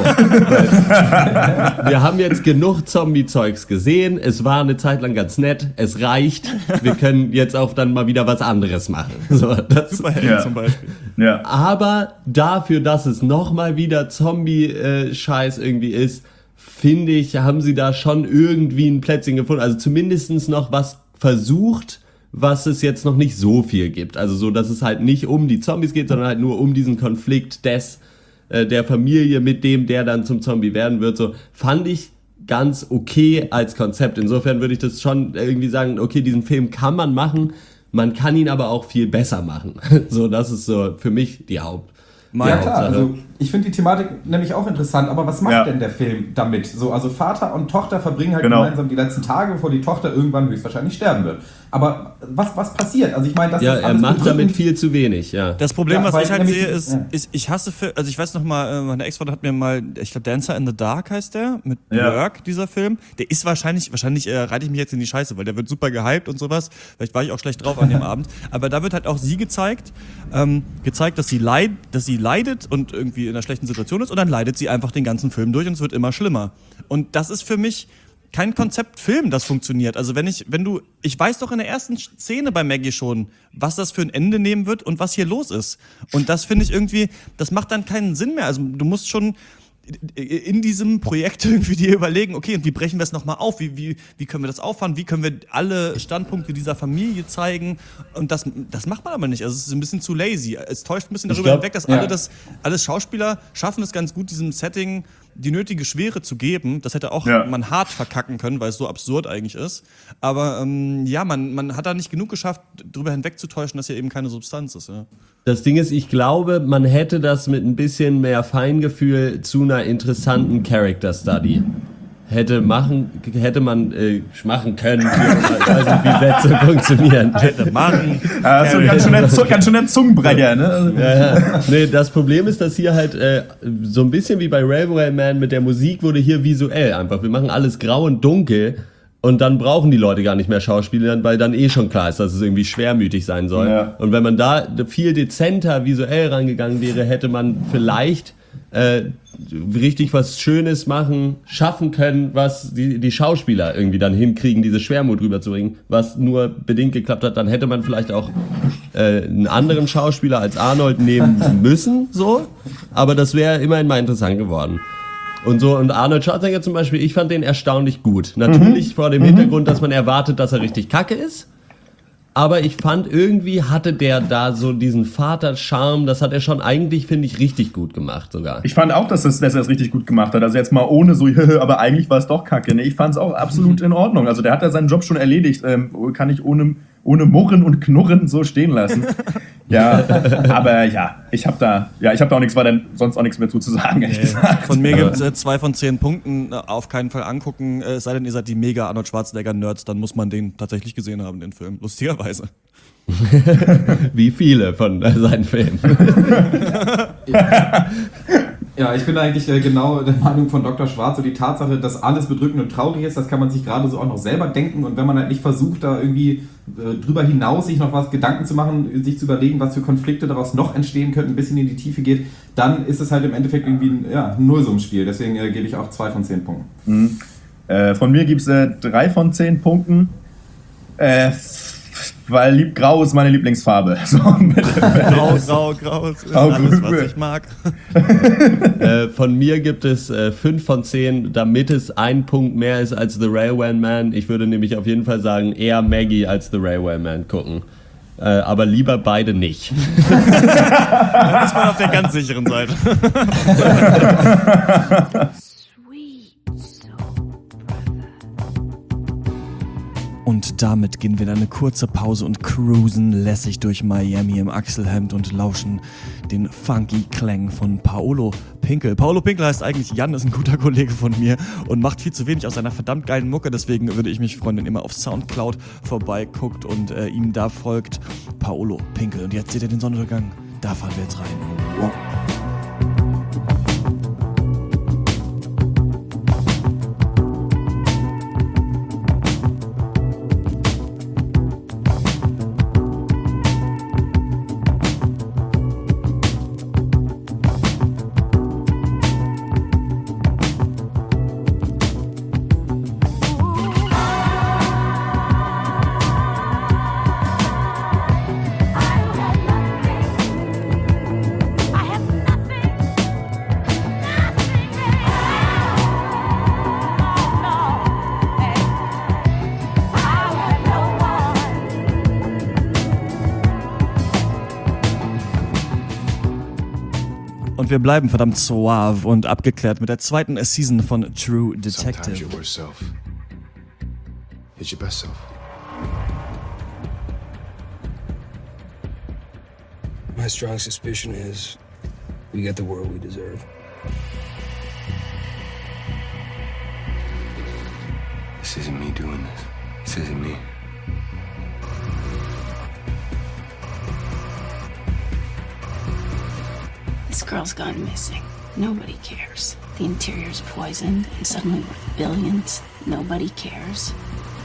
Wir haben jetzt genug Zombie-Zeugs gesehen, es war eine Zeit lang ganz nett, es reicht, wir können jetzt auch dann mal wieder was anderes machen. So, das, Superhelden ja. zum Beispiel. Ja. Aber dafür, dass es nochmal wieder Zombie-Scheiß irgendwie ist, finde ich, haben sie da schon irgendwie ein Plätzchen gefunden. Also zumindest noch was versucht, was es jetzt noch nicht so viel gibt. Also so, dass es halt nicht um die Zombies geht, sondern halt nur um diesen Konflikt des, äh, der Familie mit dem, der dann zum Zombie werden wird. So, fand ich ganz okay als Konzept. Insofern würde ich das schon irgendwie sagen, okay, diesen Film kann man machen, man kann ihn aber auch viel besser machen. So, das ist so für mich die Haupt. Ja klar, also ich finde die Thematik nämlich auch interessant, aber was macht ja. denn der Film damit? So, also Vater und Tochter verbringen halt genau. gemeinsam die letzten Tage, bevor die Tochter irgendwann höchstwahrscheinlich sterben wird. Aber was, was passiert? Also ich meine, das ja, ist er macht damit viel zu wenig, ja. Das Problem, ja, was ich halt sehe, ist, ja. ist, ich hasse Filme, also ich weiß noch mal, meine Ex-Frau hat mir mal, ich glaube Dancer in the Dark heißt der, mit ja. Björk, dieser Film. Der ist wahrscheinlich, wahrscheinlich äh, reite ich mich jetzt in die Scheiße, weil der wird super gehypt und sowas. Vielleicht war ich auch schlecht drauf an dem Abend. Aber da wird halt auch sie gezeigt, ähm, gezeigt, dass sie, leid, dass sie leidet und irgendwie in einer schlechten Situation ist und dann leidet sie einfach den ganzen Film durch und es wird immer schlimmer. Und das ist für mich kein Konzeptfilm, das funktioniert. Also wenn ich, wenn du, ich weiß doch in der ersten Szene bei Maggie schon, was das für ein Ende nehmen wird und was hier los ist. Und das finde ich irgendwie, das macht dann keinen Sinn mehr. Also du musst schon in diesem Projekt irgendwie dir überlegen, okay, und wie brechen wir es nochmal auf? Wie, wie, wie können wir das auffahren? Wie können wir alle Standpunkte dieser Familie zeigen? Und das, das macht man aber nicht. Also es ist ein bisschen zu lazy. Es täuscht ein bisschen darüber glaub, hinweg, dass ja. alle das, alles Schauspieler schaffen es ganz gut, diesem Setting die nötige Schwere zu geben. Das hätte auch Ja. man hart verkacken können, weil es so absurd eigentlich ist. Aber ähm, ja, man, man hat da nicht genug geschafft, drüber hinwegzutäuschen, dass hier eben keine Substanz ist. Ja. Das Ding ist, ich glaube, man hätte das mit ein bisschen mehr Feingefühl zu einer interessanten Character Study hätte machen, hätte man äh, machen können. Ich weiß nicht, wie Sätze funktionieren. Hätte machen. Ja, das ist ganz schön der, Zu- ganz schön der Zungenbrecher, ne? Ja, ja. Nee, das Problem ist, dass hier halt äh, so ein bisschen wie bei Railway Man mit der Musik wurde hier visuell einfach. Wir machen alles grau und dunkel und dann brauchen die Leute gar nicht mehr Schauspieler, weil dann eh schon klar ist, dass es irgendwie schwermütig sein soll. Ja. Und wenn man da viel dezenter visuell rangegangen wäre, hätte man vielleicht äh, richtig was Schönes machen, schaffen können, was die, die Schauspieler irgendwie dann hinkriegen, diese Schwermut rüberzubringen, was nur bedingt geklappt hat. Dann hätte man vielleicht auch äh, einen anderen Schauspieler als Arnold nehmen müssen, so. Aber das wäre immerhin mal interessant geworden. Und so, und Arnold Schwarzenegger zum Beispiel, ich fand den erstaunlich gut. Natürlich mhm. vor dem Hintergrund, dass man erwartet, dass er richtig kacke ist. Aber ich fand, irgendwie hatte der da so diesen Vater-Charme, das hat er schon eigentlich, finde ich, richtig gut gemacht sogar. Ich fand auch, dass, das, dass er es richtig gut gemacht hat. Also jetzt mal ohne so, aber eigentlich war es doch kacke. Ne? Ich fand es auch absolut in Ordnung. Also der hat ja seinen Job schon erledigt. Ähm, kann ich ohne, ohne Murren und Knurren so stehen lassen. Ja, aber ja, ich habe da, ja, ich habe da auch nichts weiter, sonst auch nichts mehr zu, zu sagen, ehrlich Nee. gesagt. Von mir gibt es äh, zwei von zehn Punkten. Äh, auf keinen Fall angucken. Äh, es sei denn, ihr seid die mega Arnold Schwarzenegger-Nerds, dann muss man den tatsächlich gesehen haben, den Film. Lustigerweise. Wie viele von äh, seinen Filmen. Ja, ich bin eigentlich äh, genau der Meinung von Doktor Schwarz. So die Tatsache, dass alles bedrückend und traurig ist, das kann man sich gerade so auch noch selber denken. Und wenn man halt nicht versucht, da irgendwie äh, drüber hinaus sich noch was Gedanken zu machen, sich zu überlegen, was für Konflikte daraus noch entstehen könnten, ein bisschen in die Tiefe geht, dann ist es halt im Endeffekt irgendwie ein, ja, ein Nullsummenspiel. Deswegen äh, gebe ich auch zwei von zehn Punkten. Mhm. Äh, von mir gibt es äh, drei von zehn Punkten. Äh, weil lieb, grau ist meine Lieblingsfarbe. So, grau, grau, grau ist grau, alles, was ich mag. äh, von mir gibt es äh, fünf von zehn, damit es ein Punkt mehr ist als The Railway Man. Ich würde nämlich auf jeden Fall sagen, eher Maggie als The Railway Man gucken. Äh, aber lieber beide nicht. Dann ist man auf der ganz sicheren Seite. Und damit gehen wir in eine kurze Pause und cruisen lässig durch Miami im Achselhemd und lauschen den funky Klängen von Paolo Pinkel. Paolo Pinkel heißt eigentlich Jan, ist ein guter Kollege von mir und macht viel zu wenig aus seiner verdammt geilen Mucke. Deswegen würde ich mich freuen, wenn ihr mal auf Soundcloud vorbeiguckt und äh, ihm da folgt. Paolo Pinkel. Und jetzt seht ihr den Sonnenuntergang. Da fahren wir jetzt rein. Wow. Und wir bleiben verdammt suave und abgeklärt mit der zweiten Season von True Detective. Sometimes your worst self is your best self. My strong suspicion is we get the world we deserve. This isn't me doing this. This isn't me. This girl's gone missing. Nobody cares. The interior's poisoned, and suddenly worth billions. Nobody cares.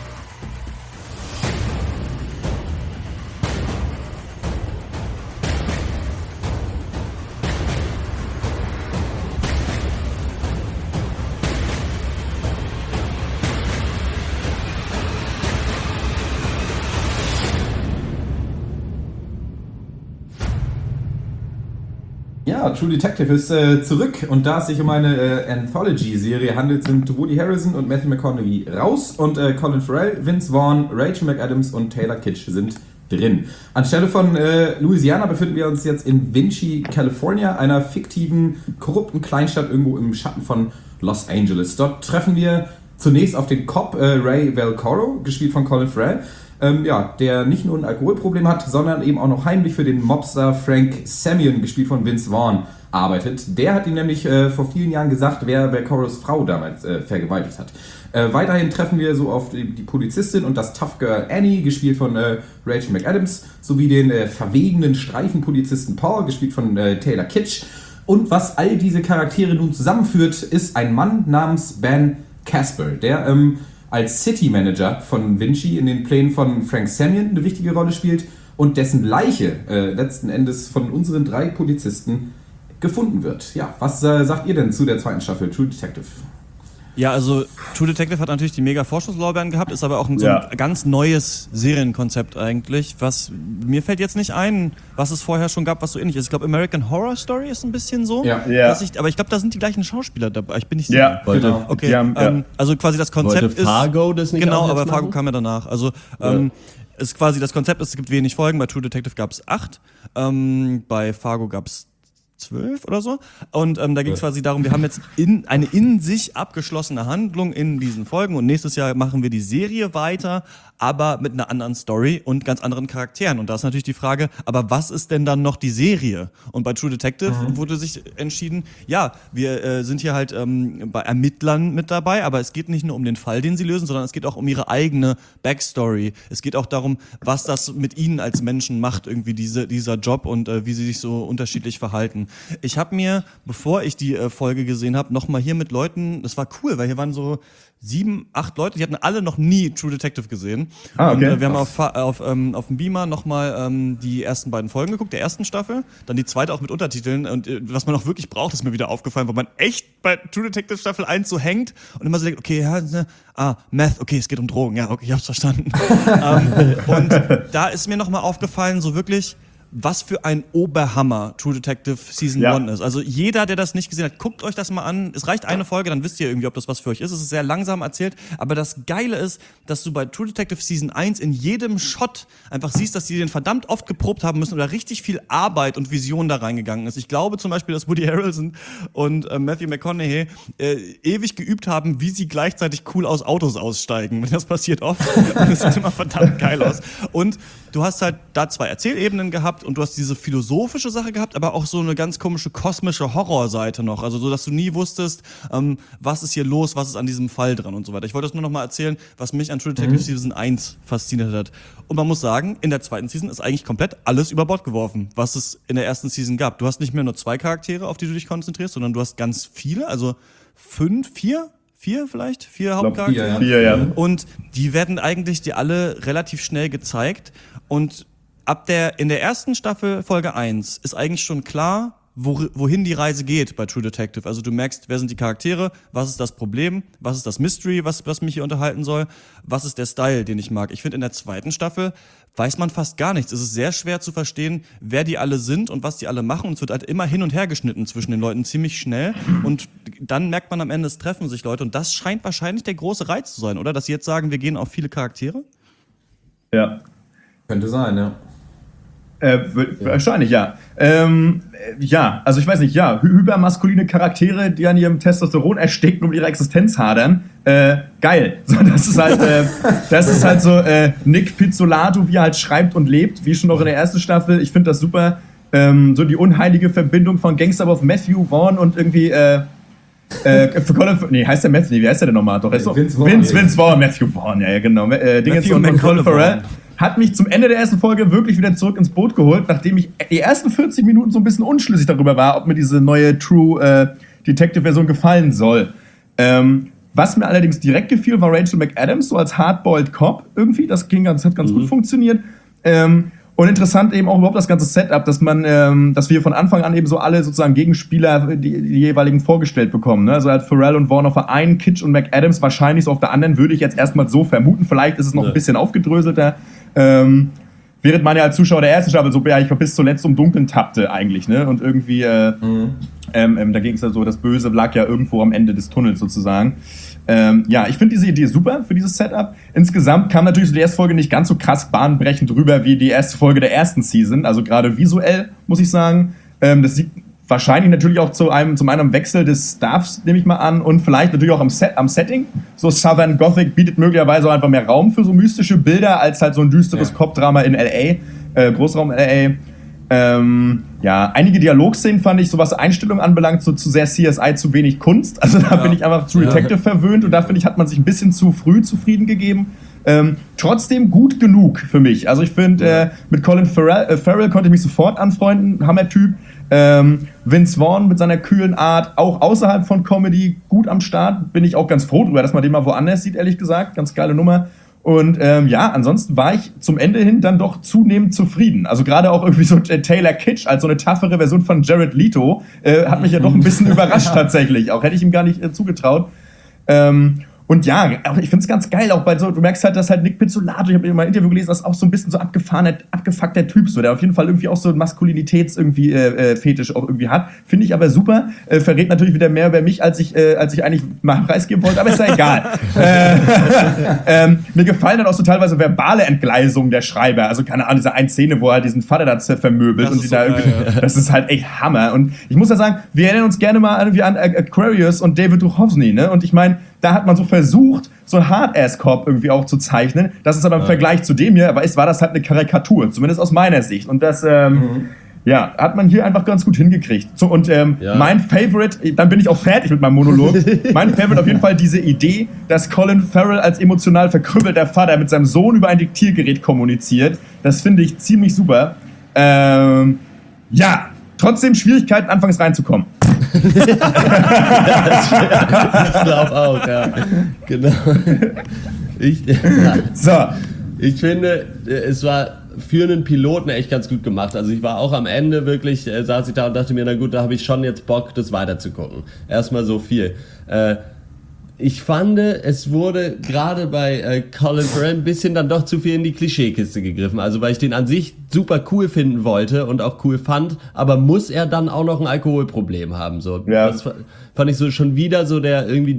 Ja, True Detective ist äh, zurück und da es sich um eine äh, Anthology-Serie handelt, sind Woody Harrelson und Matthew McConaughey raus und äh, Colin Farrell, Vince Vaughn, Rachel McAdams und Taylor Kitsch sind drin. Anstelle von äh, Louisiana befinden wir uns jetzt in Vinci, California, einer fiktiven, korrupten Kleinstadt irgendwo im Schatten von Los Angeles. Dort treffen wir zunächst auf den Cop äh, Ray Velcoro, gespielt von Colin Farrell, ähm, ja, der nicht nur ein Alkoholproblem hat, sondern eben auch noch heimlich für den Mobster Frank Semyon, gespielt von Vince Vaughn, arbeitet. Der hat ihm nämlich äh, vor vielen Jahren gesagt, wer Velcoros Frau damals äh, vergewaltigt hat. Äh, weiterhin treffen wir so auf die, die Polizistin und das Tough Girl Annie, gespielt von äh, Rachel McAdams, sowie den äh, verwegenen Streifenpolizisten Paul, gespielt von äh, Taylor Kitsch. Und was all diese Charaktere nun zusammenführt, ist ein Mann namens Ben Casper, der ähm, als City Manager von Vinci in den Plänen von Frank Semyon eine wichtige Rolle spielt und dessen Leiche äh, letzten Endes von unseren drei Polizisten gefunden wird. Ja, was äh, sagt ihr denn zu der zweiten Staffel True Detective? Ja, also True Detective hat natürlich die mega Vorschusslorbeeren gehabt, ist aber auch ein, so ja. ein ganz neues Serienkonzept eigentlich, was mir fällt jetzt nicht ein, was es vorher schon gab, was so ähnlich ist. Ich glaube, American Horror Story ist ein bisschen so. Ja. Ja. Dass ich, aber ich glaube, da sind die gleichen Schauspieler dabei. Ich bin nicht sicher. Ja, genau. Okay, haben, ja. ähm, also quasi das Konzept Wollte ist... Fargo das nicht Genau, auch jetzt aber Fargo machen? kam ja danach. Also ähm, ist quasi das Konzept ist, es gibt wenig Folgen, bei True Detective gab es acht, ähm, bei Fargo gab es zwölf oder so. Und ähm, da ging es quasi darum, wir haben jetzt in, eine in sich abgeschlossene Handlung in diesen Folgen und nächstes Jahr machen wir die Serie weiter, aber mit einer anderen Story und ganz anderen Charakteren. Und da ist natürlich die Frage, aber was ist denn dann noch die Serie? Und bei True Detective mhm. wurde sich entschieden, ja, wir äh, sind hier halt ähm, bei Ermittlern mit dabei, aber es geht nicht nur um den Fall, den sie lösen, sondern es geht auch um ihre eigene Backstory. Es geht auch darum, was das mit ihnen als Menschen macht, irgendwie diese, dieser Job und äh, wie sie sich so unterschiedlich verhalten. Ich habe mir, bevor ich die äh, Folge gesehen habe, nochmal hier mit Leuten, das war cool, weil hier waren so sieben, acht Leute, die hatten alle noch nie True Detective gesehen. Ah, okay. Und äh, wir haben auf, auf, ähm, auf dem Beamer nochmal ähm, die ersten beiden Folgen geguckt, der ersten Staffel, dann die zweite auch mit Untertiteln. Und äh, was man auch wirklich braucht, ist mir wieder aufgefallen, weil man echt bei True Detective Staffel eins so hängt und immer so denkt, okay, ja, ne, ah, Meth, okay, es geht um Drogen, ja, okay, ich hab's verstanden. ähm, und da ist mir nochmal aufgefallen, so wirklich, was für ein Oberhammer True Detective Season ja. eins ist. Also jeder, der das nicht gesehen hat, guckt euch das mal an. Es reicht eine Folge, dann wisst ihr irgendwie, ob das was für euch ist. Es ist sehr langsam erzählt, aber das Geile ist, dass du bei True Detective Season eins in jedem Shot einfach siehst, dass die den verdammt oft geprobt haben müssen oder richtig viel Arbeit und Vision da reingegangen ist. Ich glaube zum Beispiel, dass Woody Harrelson und äh, Matthew McConaughey äh, ewig geübt haben, wie sie gleichzeitig cool aus Autos aussteigen. Das passiert oft. Das sieht immer verdammt geil aus. Und du hast halt da zwei Erzählebenen gehabt und du hast diese philosophische Sache gehabt, aber auch so eine ganz komische kosmische Horrorseite noch. Also so, dass du nie wusstest, ähm, was ist hier los, was ist an diesem Fall dran und so weiter. Ich wollte das nur noch mal erzählen, was mich an True Detective mhm. Season eins fasziniert hat. Und man muss sagen, in der zweiten Season ist eigentlich komplett alles über Bord geworfen, was es in der ersten Season gab. Du hast nicht mehr nur zwei Charaktere, auf die du dich konzentrierst, sondern du hast ganz viele, also fünf, vier? Vier vielleicht? Vier Hauptcharaktere? Vier, ja. Vier, ja. Und die werden eigentlich dir alle relativ schnell gezeigt. Und ab der, in der ersten Staffel, Folge eins, ist eigentlich schon klar, wo, wohin die Reise geht bei True Detective. Also du merkst, wer sind die Charaktere, was ist das Problem, was ist das Mystery, was, was mich hier unterhalten soll, was ist der Style, den ich mag. Ich finde, in der zweiten Staffel weiß man fast gar nichts. Es ist sehr schwer zu verstehen, wer die alle sind und was die alle machen. Und es wird halt immer hin und her geschnitten zwischen den Leuten, ziemlich schnell. Und dann merkt man am Ende, es treffen sich Leute. Und das scheint wahrscheinlich der große Reiz zu sein, oder? Dass sie jetzt sagen, wir gehen auf viele Charaktere? Ja. Könnte sein, ja. Äh, wahrscheinlich, ja. Ähm, ja, also ich weiß nicht, ja, hypermaskuline Charaktere, die an ihrem Testosteron ersticken und um ihre Existenz hadern. Äh, geil. So, das ist halt, äh, das ist halt so äh, Nick Pizzolatto, wie er halt schreibt und lebt, wie schon noch in der ersten Staffel. Ich finde das super. Ähm, so die unheilige Verbindung von Gangsterboss Matthew Vaughn und irgendwie, äh, äh, für Colin, nee, heißt der Matthew, wie heißt der denn nochmal? Doch, Vince, Vince, Vaughn, Vince, Vince Vaughn, Matthew Vaughn, ja, genau. Äh, Dingens und, und Colin Farrell. Hat mich zum Ende der ersten Folge wirklich wieder zurück ins Boot geholt, nachdem ich die ersten vierzig Minuten so ein bisschen unschlüssig darüber war, ob mir diese neue True äh, Detective-Version gefallen soll. Ähm, was mir allerdings direkt gefiel, war Rachel McAdams, so als Hardboiled Cop irgendwie. Das ging ganz, hat ganz mhm. gut funktioniert. Ähm, und interessant eben auch überhaupt das ganze Setup, dass man, ähm, dass wir von Anfang an eben so alle sozusagen Gegenspieler, die, die jeweiligen vorgestellt bekommen. Ne? Also halt Farrell und Vaughn auf der einen, Kitsch und McAdams wahrscheinlich so auf der anderen, würde ich jetzt erstmal so vermuten. Vielleicht ist es noch ja. ein bisschen aufgedröselter. Ähm, während man ja als Zuschauer der ersten Staffel so ja, ich bis zuletzt im Dunkeln tappte eigentlich, ne? Und irgendwie, äh, mhm. ähm, ähm, da ging es ja so, das Böse lag ja irgendwo am Ende des Tunnels sozusagen. Ähm, ja, ich finde diese Idee super für dieses Setup. Insgesamt kam natürlich so die erste Folge nicht ganz so krass bahnbrechend rüber wie die erste Folge der ersten Season. Also gerade visuell, muss ich sagen. Ähm, das sieht Wahrscheinlich natürlich auch zu einem, zum einen Wechsel des Staffs, nehme ich mal an, und vielleicht natürlich auch am, Set, am Setting. So Southern Gothic bietet möglicherweise auch einfach mehr Raum für so mystische Bilder, als halt so ein düsteres ja. Cop-Drama in L A, äh, Großraum L A. Ähm, ja, einige Dialogszenen fand ich, so was Einstellungen anbelangt, so zu sehr C S I, zu wenig Kunst. Also da ja. bin ich einfach zu Detective ja. verwöhnt und da finde ich, hat man sich ein bisschen zu früh zufrieden gegeben. Ähm, trotzdem gut genug für mich. Also ich finde, äh, mit Colin Farrell, äh, Farrell konnte ich mich sofort anfreunden, Hammer-Typ. Ähm, Vince Vaughn mit seiner kühlen Art, auch außerhalb von Comedy, gut am Start. Bin ich auch ganz froh drüber, dass man den mal woanders sieht, ehrlich gesagt. Ganz geile Nummer. Und ähm, ja, ansonsten war ich zum Ende hin dann doch zunehmend zufrieden. Also gerade auch irgendwie so äh, Taylor Kitsch als so eine taffere Version von Jared Leto äh, hat mich ja doch ein bisschen überrascht tatsächlich. Auch hätte ich ihm gar nicht äh, zugetraut. Ähm, Und ja, ich finde es ganz geil, auch bei so, du merkst halt, dass halt Nick Pizzolatto, ich habe mal ein Interview gelesen, das ist auch so ein bisschen so abgefahrener, abgefuckter Typ, so, der auf jeden Fall irgendwie auch so einen Maskulinitäts irgendwie äh, Fetisch auch irgendwie hat. Finde ich aber super, äh, verrät natürlich wieder mehr über mich, als ich, äh, als ich eigentlich mal preisgeben wollte, aber ist ja egal. äh, ähm, mir gefallen dann auch so teilweise verbale Entgleisungen der Schreiber, also keine Ahnung, diese eine Szene, wo er halt diesen Vater da vermöbelt das und die so da irgendwie, geil, ja. Das ist halt echt Hammer. Und ich muss ja sagen, wir erinnern uns gerne mal irgendwie an Aquarius und David Duchovny, ne? Und ich meine, da hat man so versucht, so ein Hard-Ass-Cop irgendwie auch zu zeichnen. Das ist aber im ja. Vergleich zu dem hier, aber es war das halt eine Karikatur, zumindest aus meiner Sicht. Und das, ähm, mhm. ja, hat man hier einfach ganz gut hingekriegt. So, und ähm, ja. mein Favorite, dann bin ich auch fertig mit meinem Monolog, mein Favorite auf jeden Fall diese Idee, dass Colin Farrell als emotional verkrüppelter Vater mit seinem Sohn über ein Diktiergerät kommuniziert. Das finde ich ziemlich super. Ähm, ja, trotzdem Schwierigkeiten, anfangs reinzukommen. Ja, ich glaube auch, ja. Genau. Ich, ja. So. Ich finde, es war für einen Piloten echt ganz gut gemacht. Also ich war auch am Ende wirklich, äh, saß ich da und dachte mir, na gut, da habe ich schon jetzt Bock, das weiterzugucken. Erstmal so viel. Äh, Ich fand, es wurde gerade bei äh, Colin Farrell ein bisschen dann doch zu viel in die Klischeekiste gegriffen. Also weil ich den an sich super cool finden wollte und auch cool fand, aber muss er dann auch noch ein Alkoholproblem haben? So, ja. Das fand ich so schon wieder so der irgendwie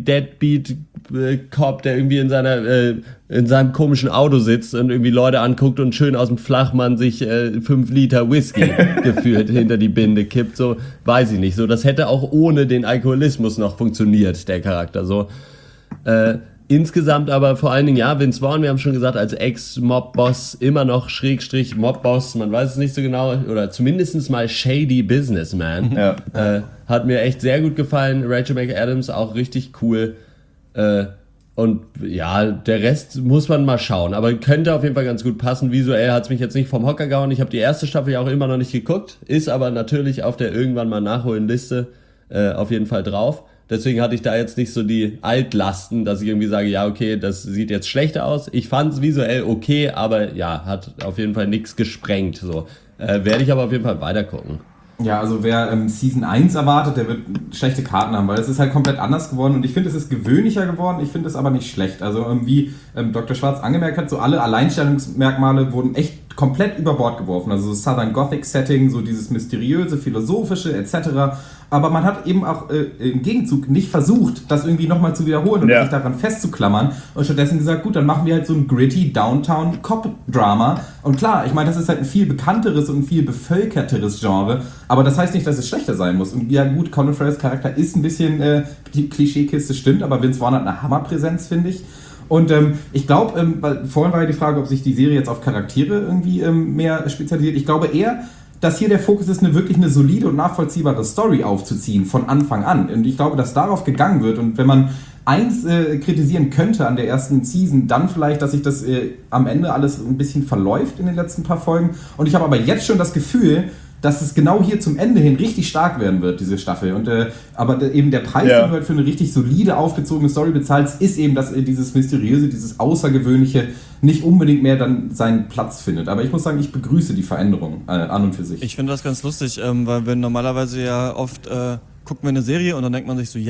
Deadbeat-Cop, der irgendwie in seiner äh, in seinem komischen Auto sitzt und irgendwie Leute anguckt und schön aus dem Flachmann sich äh, fünf Liter Whisky gefühlt hinter die Binde kippt. So, weiß ich nicht. So, das hätte auch ohne den Alkoholismus noch funktioniert, der Charakter. So. Äh, insgesamt aber vor allen Dingen, ja, Vince Vaughn, wir haben schon gesagt, als Ex-Mob-Boss immer noch Schrägstrich Mob-Boss, man weiß es nicht so genau, oder zumindest mal Shady Businessman. Ja. Äh, hat mir echt sehr gut gefallen. Rachel McAdams auch richtig cool. Äh, und ja, der Rest muss man mal schauen, aber könnte auf jeden Fall ganz gut passen. Visuell hat es mich jetzt nicht vom Hocker gehauen. Ich habe die erste Staffel ja auch immer noch nicht geguckt, ist aber natürlich auf der irgendwann mal nachholen Liste äh, auf jeden Fall drauf. Deswegen hatte ich da jetzt nicht so die Altlasten, dass ich irgendwie sage, ja, okay, das sieht jetzt schlechter aus. Ich fand es visuell okay, aber ja, hat auf jeden Fall nichts gesprengt. So äh, werde ich aber auf jeden Fall weitergucken. Ja, also wer ähm, Season eins erwartet, der wird schlechte Karten haben, weil es ist halt komplett anders geworden und ich finde, es ist gewöhnlicher geworden, ich finde es aber nicht schlecht. Also ähm, wie ähm, Doktor Schwarz angemerkt hat, so alle Alleinstellungsmerkmale wurden echt komplett über Bord geworfen. Also das Southern Gothic Setting, so dieses mysteriöse, philosophische et cetera. Aber man hat eben auch äh, im Gegenzug nicht versucht, das irgendwie nochmal zu wiederholen und ja. sich daran festzuklammern und stattdessen gesagt, gut, dann machen wir halt so ein gritty Downtown-Cop-Drama. Und klar, ich meine, das ist halt ein viel bekannteres und ein viel bevölkerteres Genre, aber das heißt nicht, dass es schlechter sein muss. Und ja gut, Colin Farrells Charakter ist ein bisschen, äh, die Klischeekiste stimmt, aber Vince Vaughn hat eine Hammerpräsenz, finde ich. Und ähm, ich glaube, ähm, vorhin war ja die Frage, ob sich die Serie jetzt auf Charaktere irgendwie ähm, mehr spezialisiert. Ich glaube eher, dass hier der Fokus ist, eine wirklich eine solide und nachvollziehbare Story aufzuziehen von Anfang an. Und ich glaube, dass darauf gegangen wird. Und wenn man eins äh, kritisieren könnte an der ersten Season, dann vielleicht, dass sich das äh, am Ende alles ein bisschen verläuft in den letzten paar Folgen. Und ich habe aber jetzt schon das Gefühl, dass es genau hier zum Ende hin richtig stark werden wird, diese Staffel. Und äh, aber eben der Preis, ja. den du halt für eine richtig solide, aufgezogene Story bezahlst, ist eben, dass äh, dieses Mysteriöse, dieses Außergewöhnliche nicht unbedingt mehr dann seinen Platz findet. Aber ich muss sagen, ich begrüße die Veränderung äh, an und für sich. Ich finde das ganz lustig, ähm, weil wir normalerweise ja oft äh, gucken wir eine Serie und dann denkt man sich so, ja,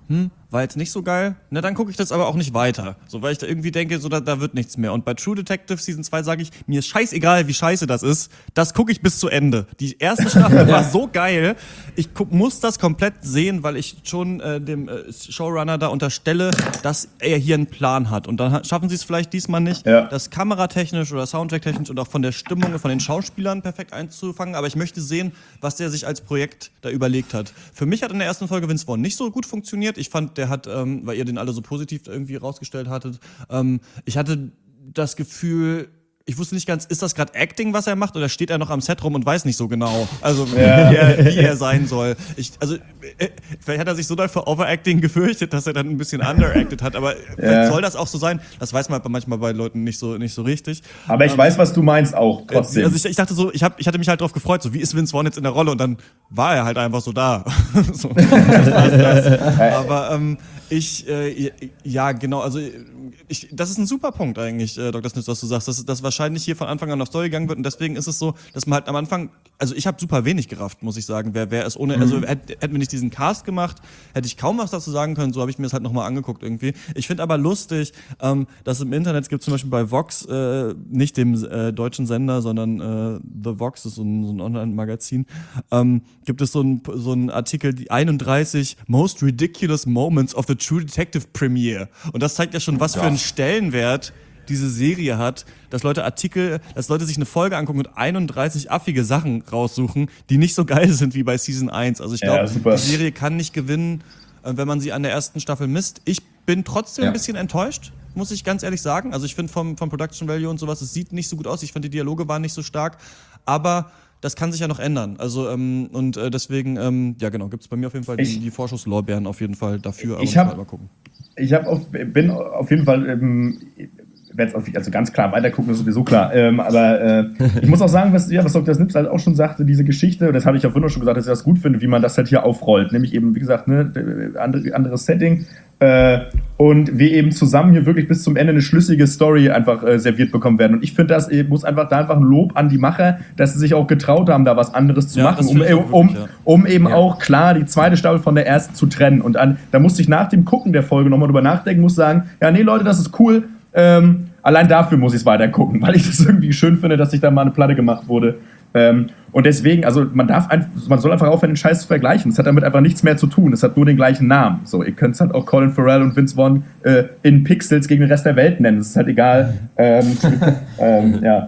hm, war jetzt nicht so geil, na dann gucke ich das aber auch nicht weiter. So, weil ich da irgendwie denke, so da, da wird nichts mehr. Und bei True Detective Season zwei sage ich, mir ist scheißegal, wie scheiße das ist, das gucke ich bis zu Ende. Die erste Staffel war so geil, ich guck, muss das komplett sehen, weil ich schon äh, dem äh, Showrunner da unterstelle, dass er hier einen Plan hat. Und dann ha- schaffen sie es vielleicht diesmal nicht, Ja. das kameratechnisch oder soundtracktechnisch und auch von der Stimmung und von den Schauspielern perfekt einzufangen. Aber ich möchte sehen, was der sich als Projekt da überlegt hat. Für mich hat in der ersten Folge Vince Vaughn nicht so gut funktioniert. Ich fand, der hat, ähm, weil ihr den alle so positiv irgendwie rausgestellt hattet, ähm, ich hatte das Gefühl, ich wusste nicht ganz, ist das gerade Acting, was er macht, oder steht er noch am Set rum und weiß nicht so genau, also Ja. wie, er, wie er sein soll. Ich, also äh, vielleicht hat er sich so doll für Overacting gefürchtet, dass er dann ein bisschen underacted hat, aber vielleicht Ja. soll das auch so sein. Das weiß man manchmal bei Leuten nicht so, nicht so richtig. Aber ich Ähm, weiß, was du meinst auch, trotzdem. Also ich, ich dachte so, ich, hab, ich hatte mich halt drauf gefreut, so wie ist Vince Vaughn jetzt in der Rolle, und dann war er halt einfach so da. so, das war's das. Aber ähm, ich, äh, ja genau, also ich, das ist ein super Punkt eigentlich, äh, Doktor Snitz, was du sagst, dass das wahrscheinlich hier von Anfang an auf Story gegangen wird, und deswegen ist es so, dass man halt am Anfang, also ich habe super wenig gerafft, muss ich sagen, wer, wer es ohne, also hätte hätten wir nicht diesen Cast gemacht, hätte ich kaum was dazu sagen können, so habe ich mir das halt nochmal angeguckt irgendwie. Ich finde aber lustig, ähm, dass im Internet, es gibt zum Beispiel bei Vox, äh, nicht dem äh, deutschen Sender, sondern äh, The Vox, das ist so ein, so ein Online-Magazin, ähm, gibt es so einen so einen Artikel, die einunddreißig Most Ridiculous Moments of the True Detective Premiere. Und das zeigt ja schon, was für einen Stellenwert diese Serie hat, dass Leute Artikel, dass Leute sich eine Folge angucken und einunddreißig affige Sachen raussuchen, die nicht so geil sind wie bei Season eins. Also ich glaube, Ja, super. die Serie kann nicht gewinnen, äh, wenn man sie an der ersten Staffel misst. Ich bin trotzdem Ja. ein bisschen enttäuscht, muss ich ganz ehrlich sagen. Also ich finde vom, vom Production Value und sowas, es sieht nicht so gut aus. Ich fand, die Dialoge waren nicht so stark. Aber das kann sich ja noch ändern. Also ähm, und äh, deswegen, ähm, ja genau, gibt es bei mir auf jeden Fall die, Ich- die Vorschusslorbeeren auf jeden Fall dafür. Ich wir hab- müssen mal gucken. Ich hab auf, bin auf jeden Fall, ähm, werde es also ganz klar weitergucken, ist sowieso klar. Ähm, aber äh, ich muss auch sagen, was, ja, was Doktor Snips halt auch schon sagte, diese Geschichte, das habe ich ja vorhin schon gesagt, dass ich das gut finde, wie man das halt hier aufrollt. Nämlich eben, wie gesagt, ne, andere, anderes Setting. Äh, und wir eben zusammen hier wirklich bis zum Ende eine schlüssige Story einfach äh, serviert bekommen werden. Und ich finde, das äh, muss einfach da einfach ein Lob an die Macher, dass sie sich auch getraut haben, da was anderes zu Ja, machen, das um, finde ich auch um, wirklich, ja. um eben Ja. auch klar die zweite Staffel von der ersten zu trennen. Und an, da musste ich nach dem Gucken der Folge nochmal drüber nachdenken, muss sagen, ja, nee, Leute, das ist cool. Ähm, allein dafür muss ich es weiter gucken, weil ich das irgendwie schön finde, dass sich da mal eine Platte gemacht wurde. Ähm, und deswegen, also man darf einfach, man soll einfach aufhören, den Scheiß zu vergleichen. Es hat damit einfach nichts mehr zu tun. Es hat nur den gleichen Namen. So, ihr könnt es halt auch Colin Farrell und Vince Vaughn äh, in Pixels gegen den Rest der Welt nennen. Es ist halt egal. Ähm, ähm, ja.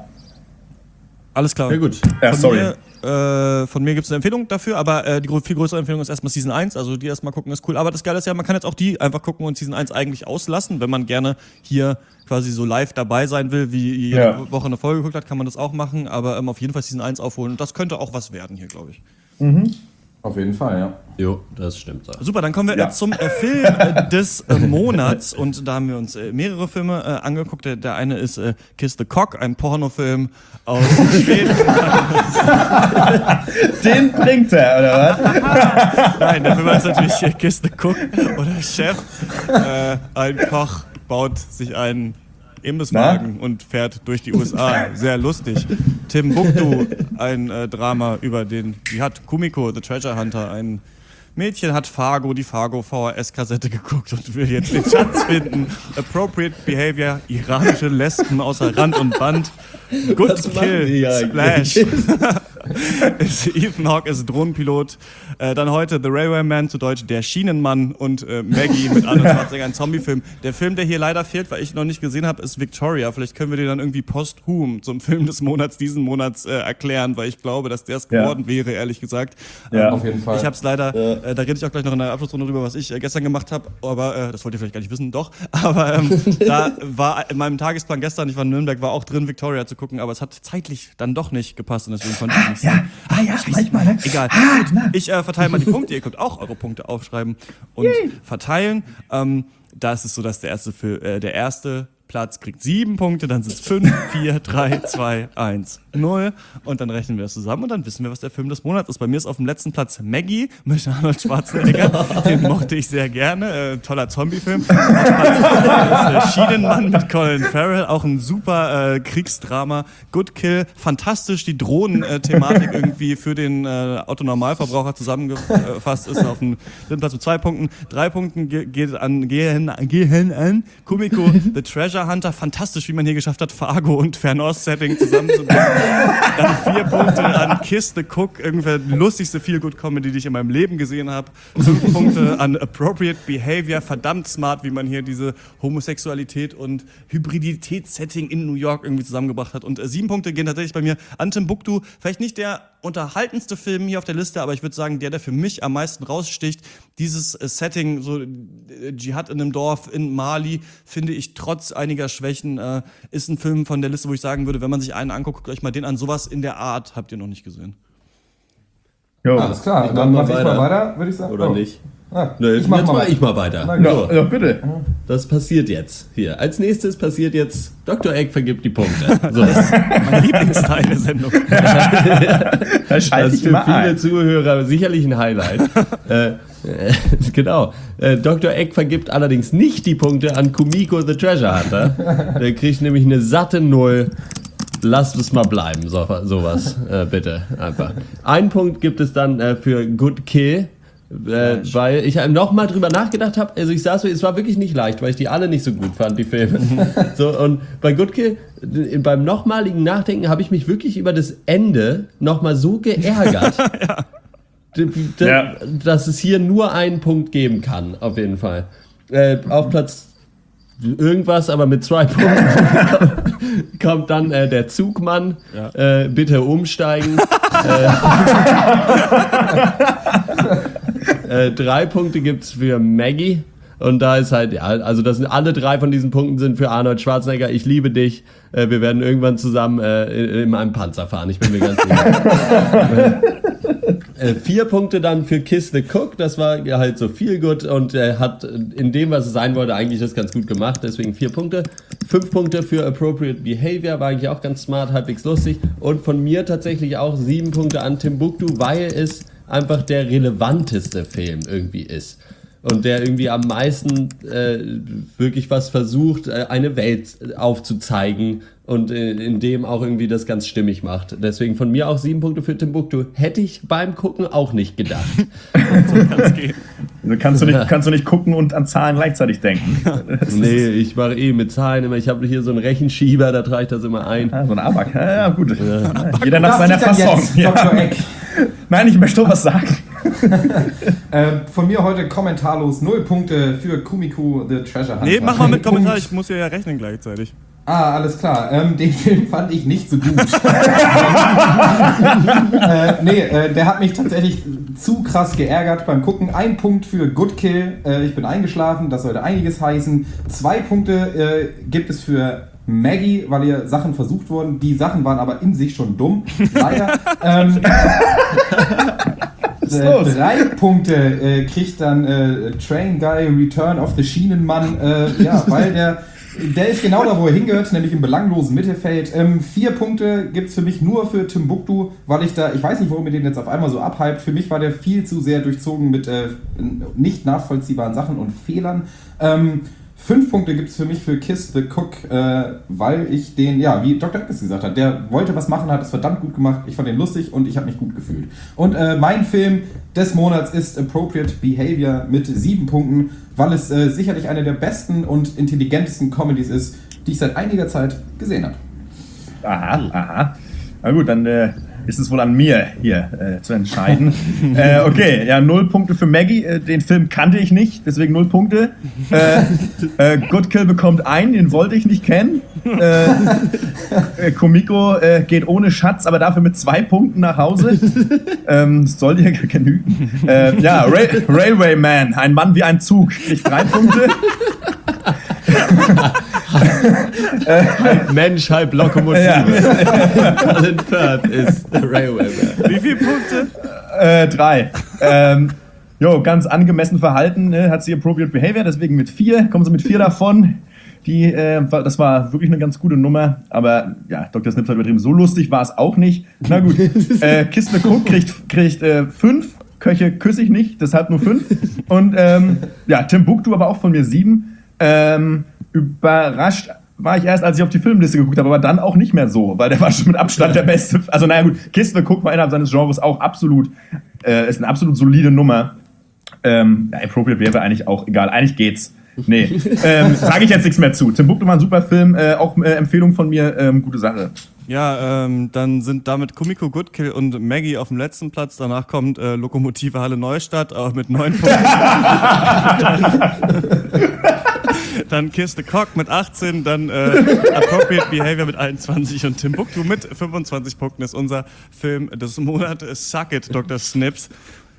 Alles klar. Ja, gut. Ja, Von sorry. mir, äh, von mir gibt es eine Empfehlung dafür, aber äh, die gro- viel größere Empfehlung ist erstmal Season eins, also die erstmal gucken ist cool. Aber das Geile ist ja, man kann jetzt auch die einfach gucken und Season eins eigentlich auslassen, wenn man gerne hier quasi so live dabei sein will, wie jede Ja. Woche eine Folge geguckt hat, kann man das auch machen, aber ähm, auf jeden Fall Season eins aufholen. Und das könnte auch was werden hier, glaube ich. Auf jeden Fall, ja. Jo, das stimmt. So. Super, dann kommen wir Ja. äh, zum äh, Film äh, des äh, Monats, und da haben wir uns äh, mehrere Filme äh, angeguckt. Der, der eine ist äh, Kiss the Cock, ein Pornofilm aus Schweden. Den bringt er, oder was? Nein, der Film heißt natürlich äh, Kiss the Cook oder Chef. Äh, ein Koch baut sich einen Imbisswagen und fährt durch die U S A. Sehr lustig. Timbuktu, ein äh, Drama über den, die hat Kumiko, The Treasure Hunter, ein Mädchen hat Fargo, die Fargo V H S-Kassette geguckt und will jetzt den Schatz finden. Appropriate Behavior, iranische Lesben außer Rand und Band. Good Was machen Kill, die Splash. eigentlich? Ethan Hawke ist Drohnenpilot. Äh, dann heute The Railway Man, zu Deutsch Der Schienenmann, und äh, Maggie mit Arnold Schwarzenegger, ein Zombiefilm. Der Film, der hier leider fehlt, weil ich ihn noch nicht gesehen habe, ist Victoria. Vielleicht können wir den dann irgendwie posthum zum Film des Monats, diesen Monats äh, erklären, weil ich glaube, dass der es Ja. geworden wäre, ehrlich gesagt. Ja. Auf jeden Fall. Ich habe es leider, äh, da rede ich auch gleich noch in der Abschlussrunde drüber, was ich äh, gestern gemacht habe, aber äh, das wollt ihr vielleicht gar nicht wissen, doch. Aber ähm, da war in meinem Tagesplan gestern, ich war in Nürnberg, war auch drin, Victoria zu gucken, aber es hat zeitlich dann doch nicht gepasst und deswegen konnte ich nicht Ja, sehen. ah ja, manchmal, ne? Egal. Ah, Gut, na. ich äh, verteile mal die Punkte, ihr könnt auch eure Punkte aufschreiben und verteilen. Ähm, da ist es so, dass der erste, Fil- äh, der erste Platz kriegt sieben Punkte, dann sind es fünf, vier, drei, zwei, eins, null und dann rechnen wir das zusammen und dann wissen wir, was der Film des Monats ist. Bei mir ist auf dem letzten Platz Maggie mit Arnold Schwarzenegger, den mochte ich sehr gerne, äh, toller Zombie-Film. Auf Platz zwei ist äh, Schienenmann mit Colin Farrell, auch ein super äh, Kriegsdrama. Good Kill, fantastisch, die Drohnen-Thematik irgendwie für den äh, Autonormalverbraucher zusammengefasst ist, auf dem dritten Platz mit zwei Punkten. Drei Punkten ge- geht an, gehen, gehen an Kumiko, The Treasure Hunter, fantastisch, wie man hier geschafft hat, Fargo und Fernost-Setting zusammenzubringen. Dann vier Punkte an Kiss the Cook, irgendwer die lustigste Feel-Good-Comedy, die ich in meinem Leben gesehen habe. Fünf Punkte an Appropriate Behavior, verdammt smart, wie man hier diese Homosexualität und Hybridität-Setting in New York irgendwie zusammengebracht hat. Und äh, sieben Punkte gehen tatsächlich bei mir an Timbuktu. Vielleicht nicht der unterhaltendste Film hier auf der Liste, aber ich würde sagen, der, der für mich am meisten raussticht. Dieses äh, Setting, so äh, Dschihad in einem Dorf in Mali, finde ich trotz einiger Schwächen, äh, ist ein Film von der Liste, wo ich sagen würde, wenn man sich einen anguckt, guckt euch mal den an. Sowas in der Art habt ihr noch nicht gesehen. Jo. Alles klar, ich dann mach mach mal ich mal weiter, würde ich sagen. Oder oh. nicht? Ah, Nö, ich mach jetzt mal mache ich mal weiter. Ja, ja, bitte. Das passiert jetzt. Hier. Als nächstes passiert jetzt, Doktor Egg vergibt die Punkte. So. Das ist mein Lieblingsteil der Sendung. Da schalte Das ist ich für immer viele ein. Zuhörer sicherlich ein Highlight. äh, äh, genau. Äh, Doktor Egg vergibt allerdings nicht die Punkte an Kumiko the Treasure Hunter. Der kriegt nämlich eine satte Null. Lasst es mal bleiben, so, sowas. Äh, bitte, einfach. Ein Punkt gibt es dann äh, für Good Kill. Äh, weil ich nochmal drüber nachgedacht habe, also ich saß so, es war wirklich nicht leicht, weil ich die alle nicht so gut fand, die Filme. So, und bei Good Kill, beim nochmaligen Nachdenken habe ich mich wirklich über das Ende nochmal so geärgert, ja. d- d- Ja. dass es hier nur einen Punkt geben kann, auf jeden Fall. Äh, auf Platz irgendwas, aber mit zwei Punkten kommt dann äh, der Zugmann. Ja. Äh, bitte umsteigen. äh, äh, drei Punkte gibt's für Maggie. Und da ist halt, ja, also das sind alle drei von diesen Punkten sind für Arnold Schwarzenegger. Ich liebe dich. Äh, wir werden irgendwann zusammen äh, in einem Panzer fahren. Ich bin mir ganz sicher. Äh, vier Punkte dann für Kiss the Cook, das war ja halt so viel gut und äh, hat in dem, was es sein wollte, eigentlich das ganz gut gemacht, deswegen vier Punkte. Fünf Punkte für Appropriate Behavior, war eigentlich auch ganz smart, halbwegs lustig und von mir tatsächlich auch sieben Punkte an Timbuktu, weil es einfach der relevanteste Film irgendwie ist. Und der irgendwie am meisten äh, wirklich was versucht, äh, eine Welt aufzuzeigen und äh, in dem auch irgendwie das ganz stimmig macht. Deswegen von mir auch sieben Punkte für Timbuktu. Hätte ich beim Gucken auch nicht gedacht. So kann's gehen. Also kannst, du nicht, kannst du nicht gucken und an Zahlen gleichzeitig denken. Nee, ich mache eh mit Zahlen immer. Ich habe hier so einen Rechenschieber, da trage ich das immer ein. Ah, so ein Abak. Ja, ja, gut. Ja. Jeder nach seiner Fassung. Ja. Doktor Egg. Nein, ich möchte doch was sagen. äh, von mir heute kommentarlos null Punkte für Kumiko the Treasure Hunter. Nee, mach mal mit Kommentar, ich muss ja, ja rechnen gleichzeitig. Ah, alles klar. Ähm, den Film fand ich nicht so gut. äh, nee, äh, der hat mich tatsächlich zu krass geärgert beim Gucken. Ein Punkt für Good Kill. Äh, ich bin eingeschlafen, das sollte einiges heißen. Zwei Punkte äh, gibt es für Maggie, weil ihr Sachen versucht wurden. Die Sachen waren aber in sich schon dumm. Leider. ähm, äh, drei Punkte äh, kriegt dann äh, Train Guy Return of the Schienenmann. Äh, ja, weil der Der ist genau da, wo er hingehört, nämlich im belanglosen Mittelfeld. Ähm, vier Punkte gibt es für mich nur für Timbuktu, weil ich da, ich weiß nicht, warum ihr den jetzt auf einmal so abhypt. Für mich war der viel zu sehr durchzogen mit äh, nicht nachvollziehbaren Sachen und Fehlern. Ähm, fünf Punkte gibt es für mich für Kiss the Cook, äh, weil ich den, ja, wie Doktor Eckes gesagt hat, der wollte was machen, hat es verdammt gut gemacht. Ich fand den lustig und ich habe mich gut gefühlt. Und äh, mein Film des Monats ist Appropriate Behavior mit sieben Punkten, weil es äh, sicherlich eine der besten und intelligentesten Comedies ist, die ich seit einiger Zeit gesehen habe. Aha, aha. Na gut, dann äh, ist es wohl an mir hier äh, zu entscheiden. äh, okay, ja, null Punkte für Maggie. Äh, den Film kannte ich nicht, deswegen null Punkte. Äh, äh, Good Kill bekommt einen, den wollte ich nicht kennen. Äh, äh, Kumiko äh, geht ohne Schatz, aber dafür mit zwei Punkten nach Hause. Ähm, das soll dir genügen. Äh, ja, Ra- Railway Man, ein Mann wie ein Zug, kriegt drei Punkte. Halb Mensch, halb Lokomotive. Ja. Colin Firth ist der Railway Man. Wie viele Punkte? Äh, drei. Ähm, jo, ganz angemessen verhalten, ne, hat sie Appropriate Behavior, deswegen mit vier. Kommen sie mit vier davon. Die, äh, das war wirklich eine ganz gute Nummer, aber ja, Doktor Snips hat übertrieben. So lustig war es auch nicht. Na gut, äh, Kiss the Cook kriegt, kriegt äh, fünf, Köche küsse ich nicht, deshalb nur fünf. Und ähm, ja, Timbuktu aber auch von mir sieben. Ähm, überrascht war ich erst, als ich auf die Filmliste geguckt habe, aber dann auch nicht mehr so, weil der war schon mit Abstand der beste. Also naja gut, Kiss the Cook war innerhalb seines Genres auch absolut, äh, ist eine absolut solide Nummer. Ähm, ja, Appropriate wäre eigentlich auch egal, eigentlich geht's. Nee, ähm, sage ich jetzt nichts mehr zu. Timbuktu war ein super Film, äh, auch äh, Empfehlung von mir, ähm, gute Sache. Ja, ähm, dann sind damit Kumiko Goodkill und Maggie auf dem letzten Platz. Danach kommt äh, Lokomotive Halle Neustadt, auch mit neun Punkten. Dann Kiss the Cock mit achtzehn, dann äh, Appropriate Behavior mit einundzwanzig und Timbuktu mit fünfundzwanzig Punkten ist unser Film des Monats. Suck it, Doktor Snips.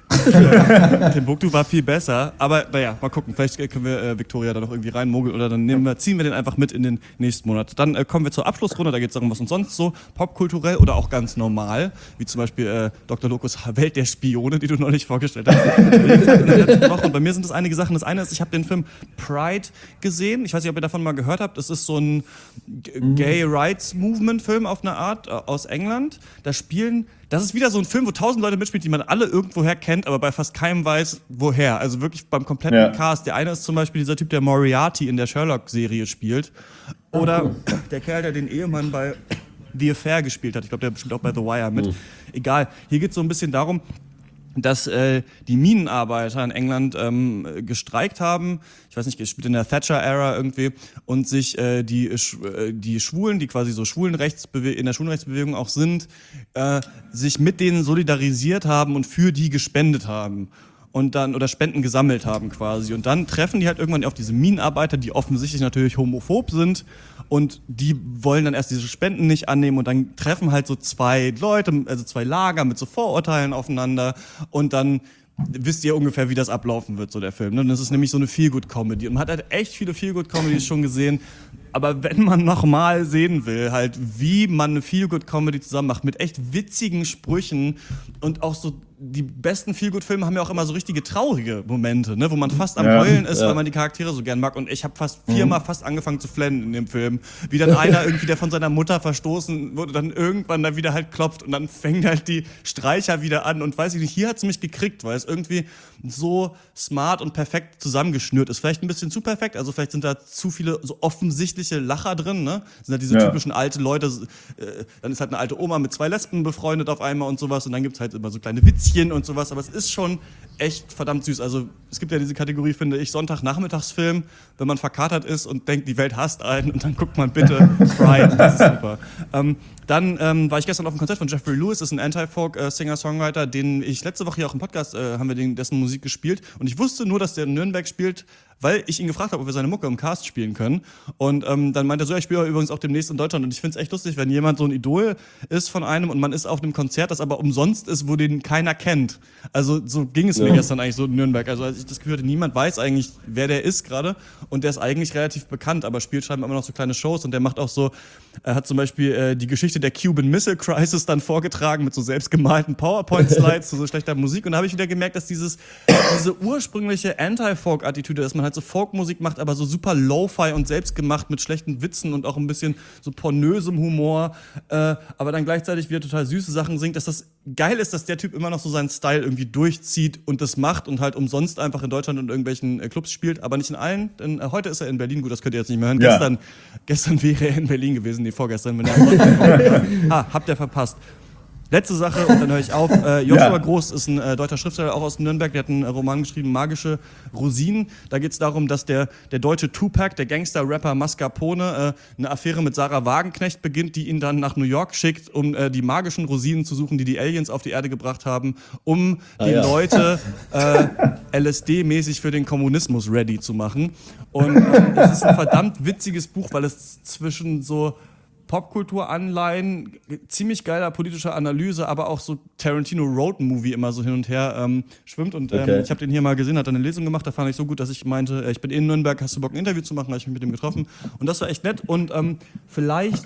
äh, Timbuktu war viel besser, aber naja, mal gucken, vielleicht können wir äh, Victoria da noch irgendwie reinmogeln oder dann nehmen wir, ziehen wir den einfach mit in den nächsten Monat. Dann äh, kommen wir zur Abschlussrunde, da geht es darum, was uns sonst so popkulturell oder auch ganz normal, wie zum Beispiel äh, Doktor Lokus Welt der Spione, die du neulich vorgestellt hast, in der letzten Woche. Und bei mir sind es einige Sachen. Das eine ist, ich habe den Film Pride gesehen, ich weiß nicht, ob ihr davon mal gehört habt, es ist so ein G- Gay Rights Movement Film auf eine Art äh, aus England, da spielen Das ist wieder so ein Film, wo tausend Leute mitspielen, die man alle irgendwoher kennt, aber bei fast keinem weiß, woher. Also wirklich beim kompletten Ja. Cast. Der eine ist zum Beispiel dieser Typ, der Moriarty in der Sherlock-Serie spielt. Oder cool. der Kerl, der den Ehemann bei The Affair gespielt hat. Ich glaube, der spielt auch bei The Wire mit. Egal. Hier geht es so ein bisschen darum, dass äh, die Minenarbeiter in England ähm, gestreikt haben. Ich weiß nicht, es spielt in der Thatcher-Ära irgendwie. Und sich äh, die, Sch- äh, die Schwulen, die quasi so Schwulenrechtsbewe- in der Schwulenrechtsbewegung auch sind, äh, sich mit denen solidarisiert haben und für die gespendet haben. Und dann, oder Spenden gesammelt haben quasi. Und dann treffen die halt irgendwann auf diese Minenarbeiter, die offensichtlich natürlich homophob sind. Und die wollen dann erst diese Spenden nicht annehmen. Und dann treffen halt so zwei Leute, also zwei Lager mit so Vorurteilen aufeinander. Und dann wisst ihr ungefähr, wie das ablaufen wird, so der Film. Ne? Und das ist nämlich so eine Feel-Good-Comedy. Und man hat halt echt viele Feel-Good-Comedies schon gesehen. Aber wenn man nochmal sehen will, halt, wie man eine Feel-Good-Comedy zusammen macht, mit echt witzigen Sprüchen und auch so, die besten Feel-Good-Filme haben ja auch immer so richtige traurige Momente, ne, wo man fast am Ja, Heulen ist, ja. weil man die Charaktere so gern mag. Und ich habe fast viermal fast angefangen zu flennen in dem Film. Wie dann einer irgendwie, der von seiner Mutter verstoßen wurde, dann irgendwann da wieder halt klopft und dann fängt halt die Streicher wieder an. Und weiß ich nicht, hier hat's mich gekriegt, weil es irgendwie so smart und perfekt zusammengeschnürt ist. Vielleicht ein bisschen zu perfekt, also vielleicht sind da zu viele so offensichtliche Lacher drin, ne? Sind halt diese Ja. typischen alte Leute, äh, dann ist halt eine alte Oma mit zwei Lesben befreundet auf einmal und sowas und dann gibt's halt immer so kleine Witzchen und sowas, aber es ist schon echt verdammt süß. Also es gibt ja diese Kategorie, finde ich, Sonntagnachmittagsfilm, wenn man verkatert ist und denkt, die Welt hasst einen und dann guckt man bitte Pride, das ist super. Ähm, dann ähm, war ich gestern auf einem Konzert von Jeffrey Lewis, das ist ein Anti-Folk-Singer-Songwriter, den ich letzte Woche hier auch im Podcast, äh, haben wir den, dessen Musik gespielt und ich wusste nur, dass der in Nürnberg spielt, weil ich ihn gefragt habe, ob wir seine Mucke im Cast spielen können. Und ähm, dann meinte er so, ja, ich spiele übrigens auch demnächst in Deutschland. Und ich finde es echt lustig, wenn jemand so ein Idol ist von einem und man ist auf einem Konzert, das aber umsonst ist, wo den keiner kennt. Also so ging es mir Ja. gestern eigentlich so in Nürnberg. Also als ich das Gefühl hatte, niemand weiß eigentlich, wer der ist gerade. Und der ist eigentlich relativ bekannt, aber spielt scheinbar immer noch so kleine Shows. Und der macht auch so, er hat zum Beispiel äh, die Geschichte der Cuban Missile Crisis dann vorgetragen mit so selbstgemalten PowerPoint-Slides zu so schlechter Musik. Und da habe ich wieder gemerkt, dass dieses, diese ursprüngliche Anti-Folk-Attitüde, dass man halt so Folkmusik macht, aber so super Lo-Fi und selbstgemacht mit schlechten Witzen und auch ein bisschen so pornösem Humor, äh, aber dann gleichzeitig wieder total süße Sachen singt, dass das geil ist, dass der Typ immer noch so seinen Style irgendwie durchzieht und das macht und halt umsonst einfach in Deutschland in irgendwelchen äh, Clubs spielt, aber nicht in allen, denn äh, heute ist er in Berlin, gut, das könnt ihr jetzt nicht mehr hören, Ja. gestern, gestern wäre er in Berlin gewesen, nee, vorgestern, wenn er am Sonntag war. Ah, habt ihr verpasst. Letzte Sache und dann höre ich auf. Äh, Joshua Ja. Groß ist ein äh, deutscher Schriftsteller, auch aus Nürnberg. Der hat einen äh, Roman geschrieben, Magische Rosinen. Da geht es darum, dass der, der deutsche Tupac, der Gangster-Rapper Mascarpone, äh, eine Affäre mit Sarah Wagenknecht beginnt, die ihn dann nach New York schickt, um äh, die magischen Rosinen zu suchen, die die Aliens auf die Erde gebracht haben, um Ah, die ja. Leute Leute äh, L S D-mäßig für den Kommunismus ready zu machen. Und ähm, es ist ein verdammt witziges Buch, weil es zwischen so Popkulturanleihen, ziemlich geiler politischer Analyse, aber auch so Tarantino Road Movie immer so hin und her ähm, schwimmt. Und ähm, Okay. ich habe den hier mal gesehen, hat eine Lesung gemacht, da fand ich so gut, dass ich meinte, äh, ich bin in Nürnberg, hast du Bock ein Interview zu machen? Habe ich mich mit ihm getroffen und das war echt nett. Und ähm, vielleicht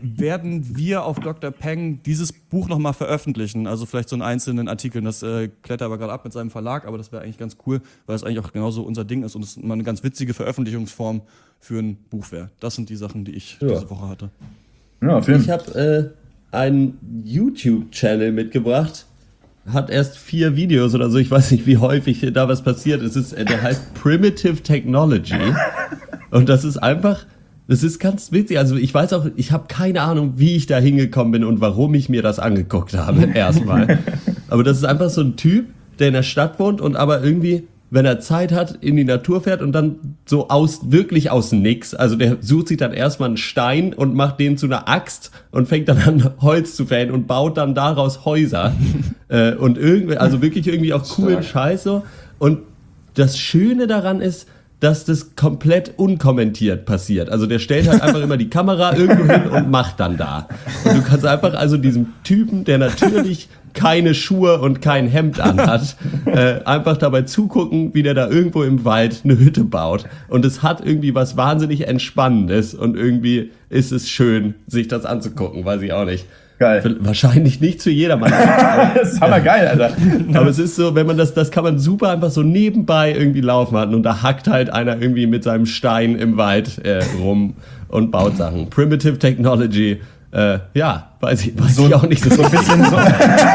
werden wir auf Doktor Peng dieses Buch nochmal veröffentlichen. Also vielleicht so einen einzelnen Artikel. Das äh, klettert aber gerade ab mit seinem Verlag, aber das wäre eigentlich ganz cool, weil es eigentlich auch genauso unser Ding ist und es mal eine ganz witzige Veröffentlichungsform für ein Buch wäre. Das sind die Sachen, die ich ja. diese Woche hatte. Ja, ich habe äh, einen YouTube-Channel mitgebracht. Hat erst vier Videos oder so. Ich weiß nicht, wie häufig da was passiert. Es ist, der heißt Primitive Technology. Und das ist einfach... Das ist ganz witzig. Also ich weiß auch, ich habe keine Ahnung, wie ich da hingekommen bin und warum ich mir das angeguckt habe, erstmal. Aber das ist einfach so ein Typ, der in der Stadt wohnt und aber irgendwie, wenn er Zeit hat, in die Natur fährt und dann so aus, wirklich aus nix. Also der sucht sich dann erstmal einen Stein und macht den zu einer Axt und fängt dann an, Holz zu fällen und baut dann daraus Häuser. äh, und irgendwie, also wirklich irgendwie auch coolen Scheiß so. Und das Schöne daran ist, dass das komplett unkommentiert passiert. Also der stellt halt einfach immer die Kamera irgendwo hin und macht dann da. Und du kannst einfach also diesem Typen, der natürlich keine Schuhe und kein Hemd anhat, äh, einfach dabei zugucken, wie der da irgendwo im Wald eine Hütte baut. Und es hat irgendwie was wahnsinnig Entspannendes und irgendwie ist es schön, sich das anzugucken, weiß ich auch nicht. Geil. Wahrscheinlich nicht zu jedermann. Das ist aber geil, Alter. Aber es ist so, wenn man das, das kann man super einfach so nebenbei irgendwie laufen hatten und da hackt halt einer irgendwie mit seinem Stein im Wald äh, rum und baut Sachen. Primitive Technology, äh, ja, weiß ich, weiß so, ich auch nicht so, so ein bisschen so.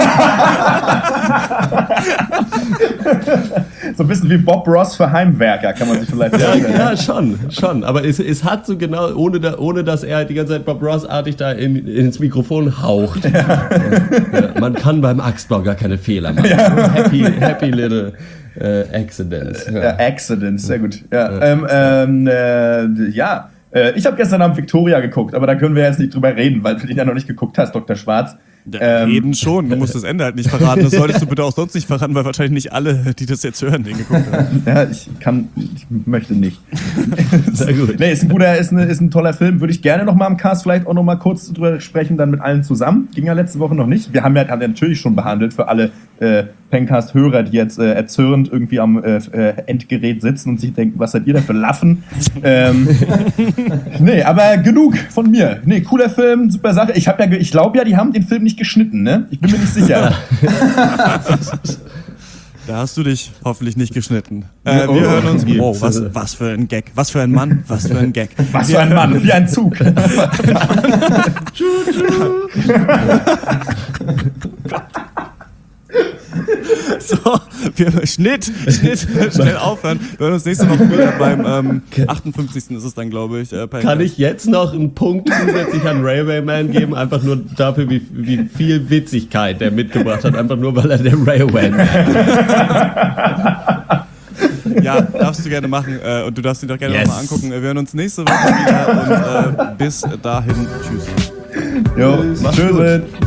So ein bisschen wie Bob Ross für Heimwerker, kann man sich vielleicht ja, sagen. Ja, schon, schon. Aber es, es hat so genau, ohne, da, ohne dass er die ganze Zeit Bob Ross-artig da in, ins Mikrofon haucht. Ja. Ja, man kann beim Axtbau gar keine Fehler machen. Ja. Happy, happy little äh, accidents. Ja. Ja, accidents, sehr gut. Ja, ja. Ähm, ähm, äh, ja. Ich habe gestern Abend Victoria geguckt, aber da können wir jetzt nicht drüber reden, weil du den ja noch nicht geguckt hast, Doktor Schwarz. Ja, ähm, reden schon, du musst das Ende halt nicht verraten. Das solltest du bitte auch sonst nicht verraten, weil wahrscheinlich nicht alle, die das jetzt hören, den geguckt haben. Ja, ich kann, ich möchte nicht. Sehr gut. Nee, ist ein guter, ist, eine, ist ein toller Film. Würde ich gerne noch mal im Cast vielleicht auch noch mal kurz drüber sprechen, dann mit allen zusammen. Ging ja letzte Woche noch nicht. Wir haben ja, haben ja natürlich schon behandelt für alle äh, Pencast-Hörer, die jetzt äh, erzürnt irgendwie am äh, Endgerät sitzen und sich denken, was seid ihr da für Laffen? ähm, nee, aber genug von mir. Nee, cooler Film, super Sache. Ich, hab ja, ich glaube ja, die haben den Film nicht geschnitten, ne? Ich bin mir nicht sicher. Da hast du dich hoffentlich nicht geschnitten. Äh, wir oh, hören uns. Wow, was, was für ein Gag. Was für ein Mann. Was für ein Gag. Was für ein Mann. Wie ein Zug. So, wir Schnitt, Schnitt, schnell aufhören. Wir hören uns nächste Woche wieder beim ähm, achtundfünfzigsten ist es dann, glaube ich. Äh, Kann ich jetzt noch einen Punkt zusätzlich an Railwayman geben? Einfach nur dafür, wie, wie viel Witzigkeit der mitgebracht hat. Einfach nur, weil er der Railwayman ist. Ja, darfst du gerne machen. Äh, und du darfst ihn doch gerne yes. nochmal angucken. Wir hören uns nächste Woche wieder. Und äh, bis dahin, tschüss. Jo, tschüss.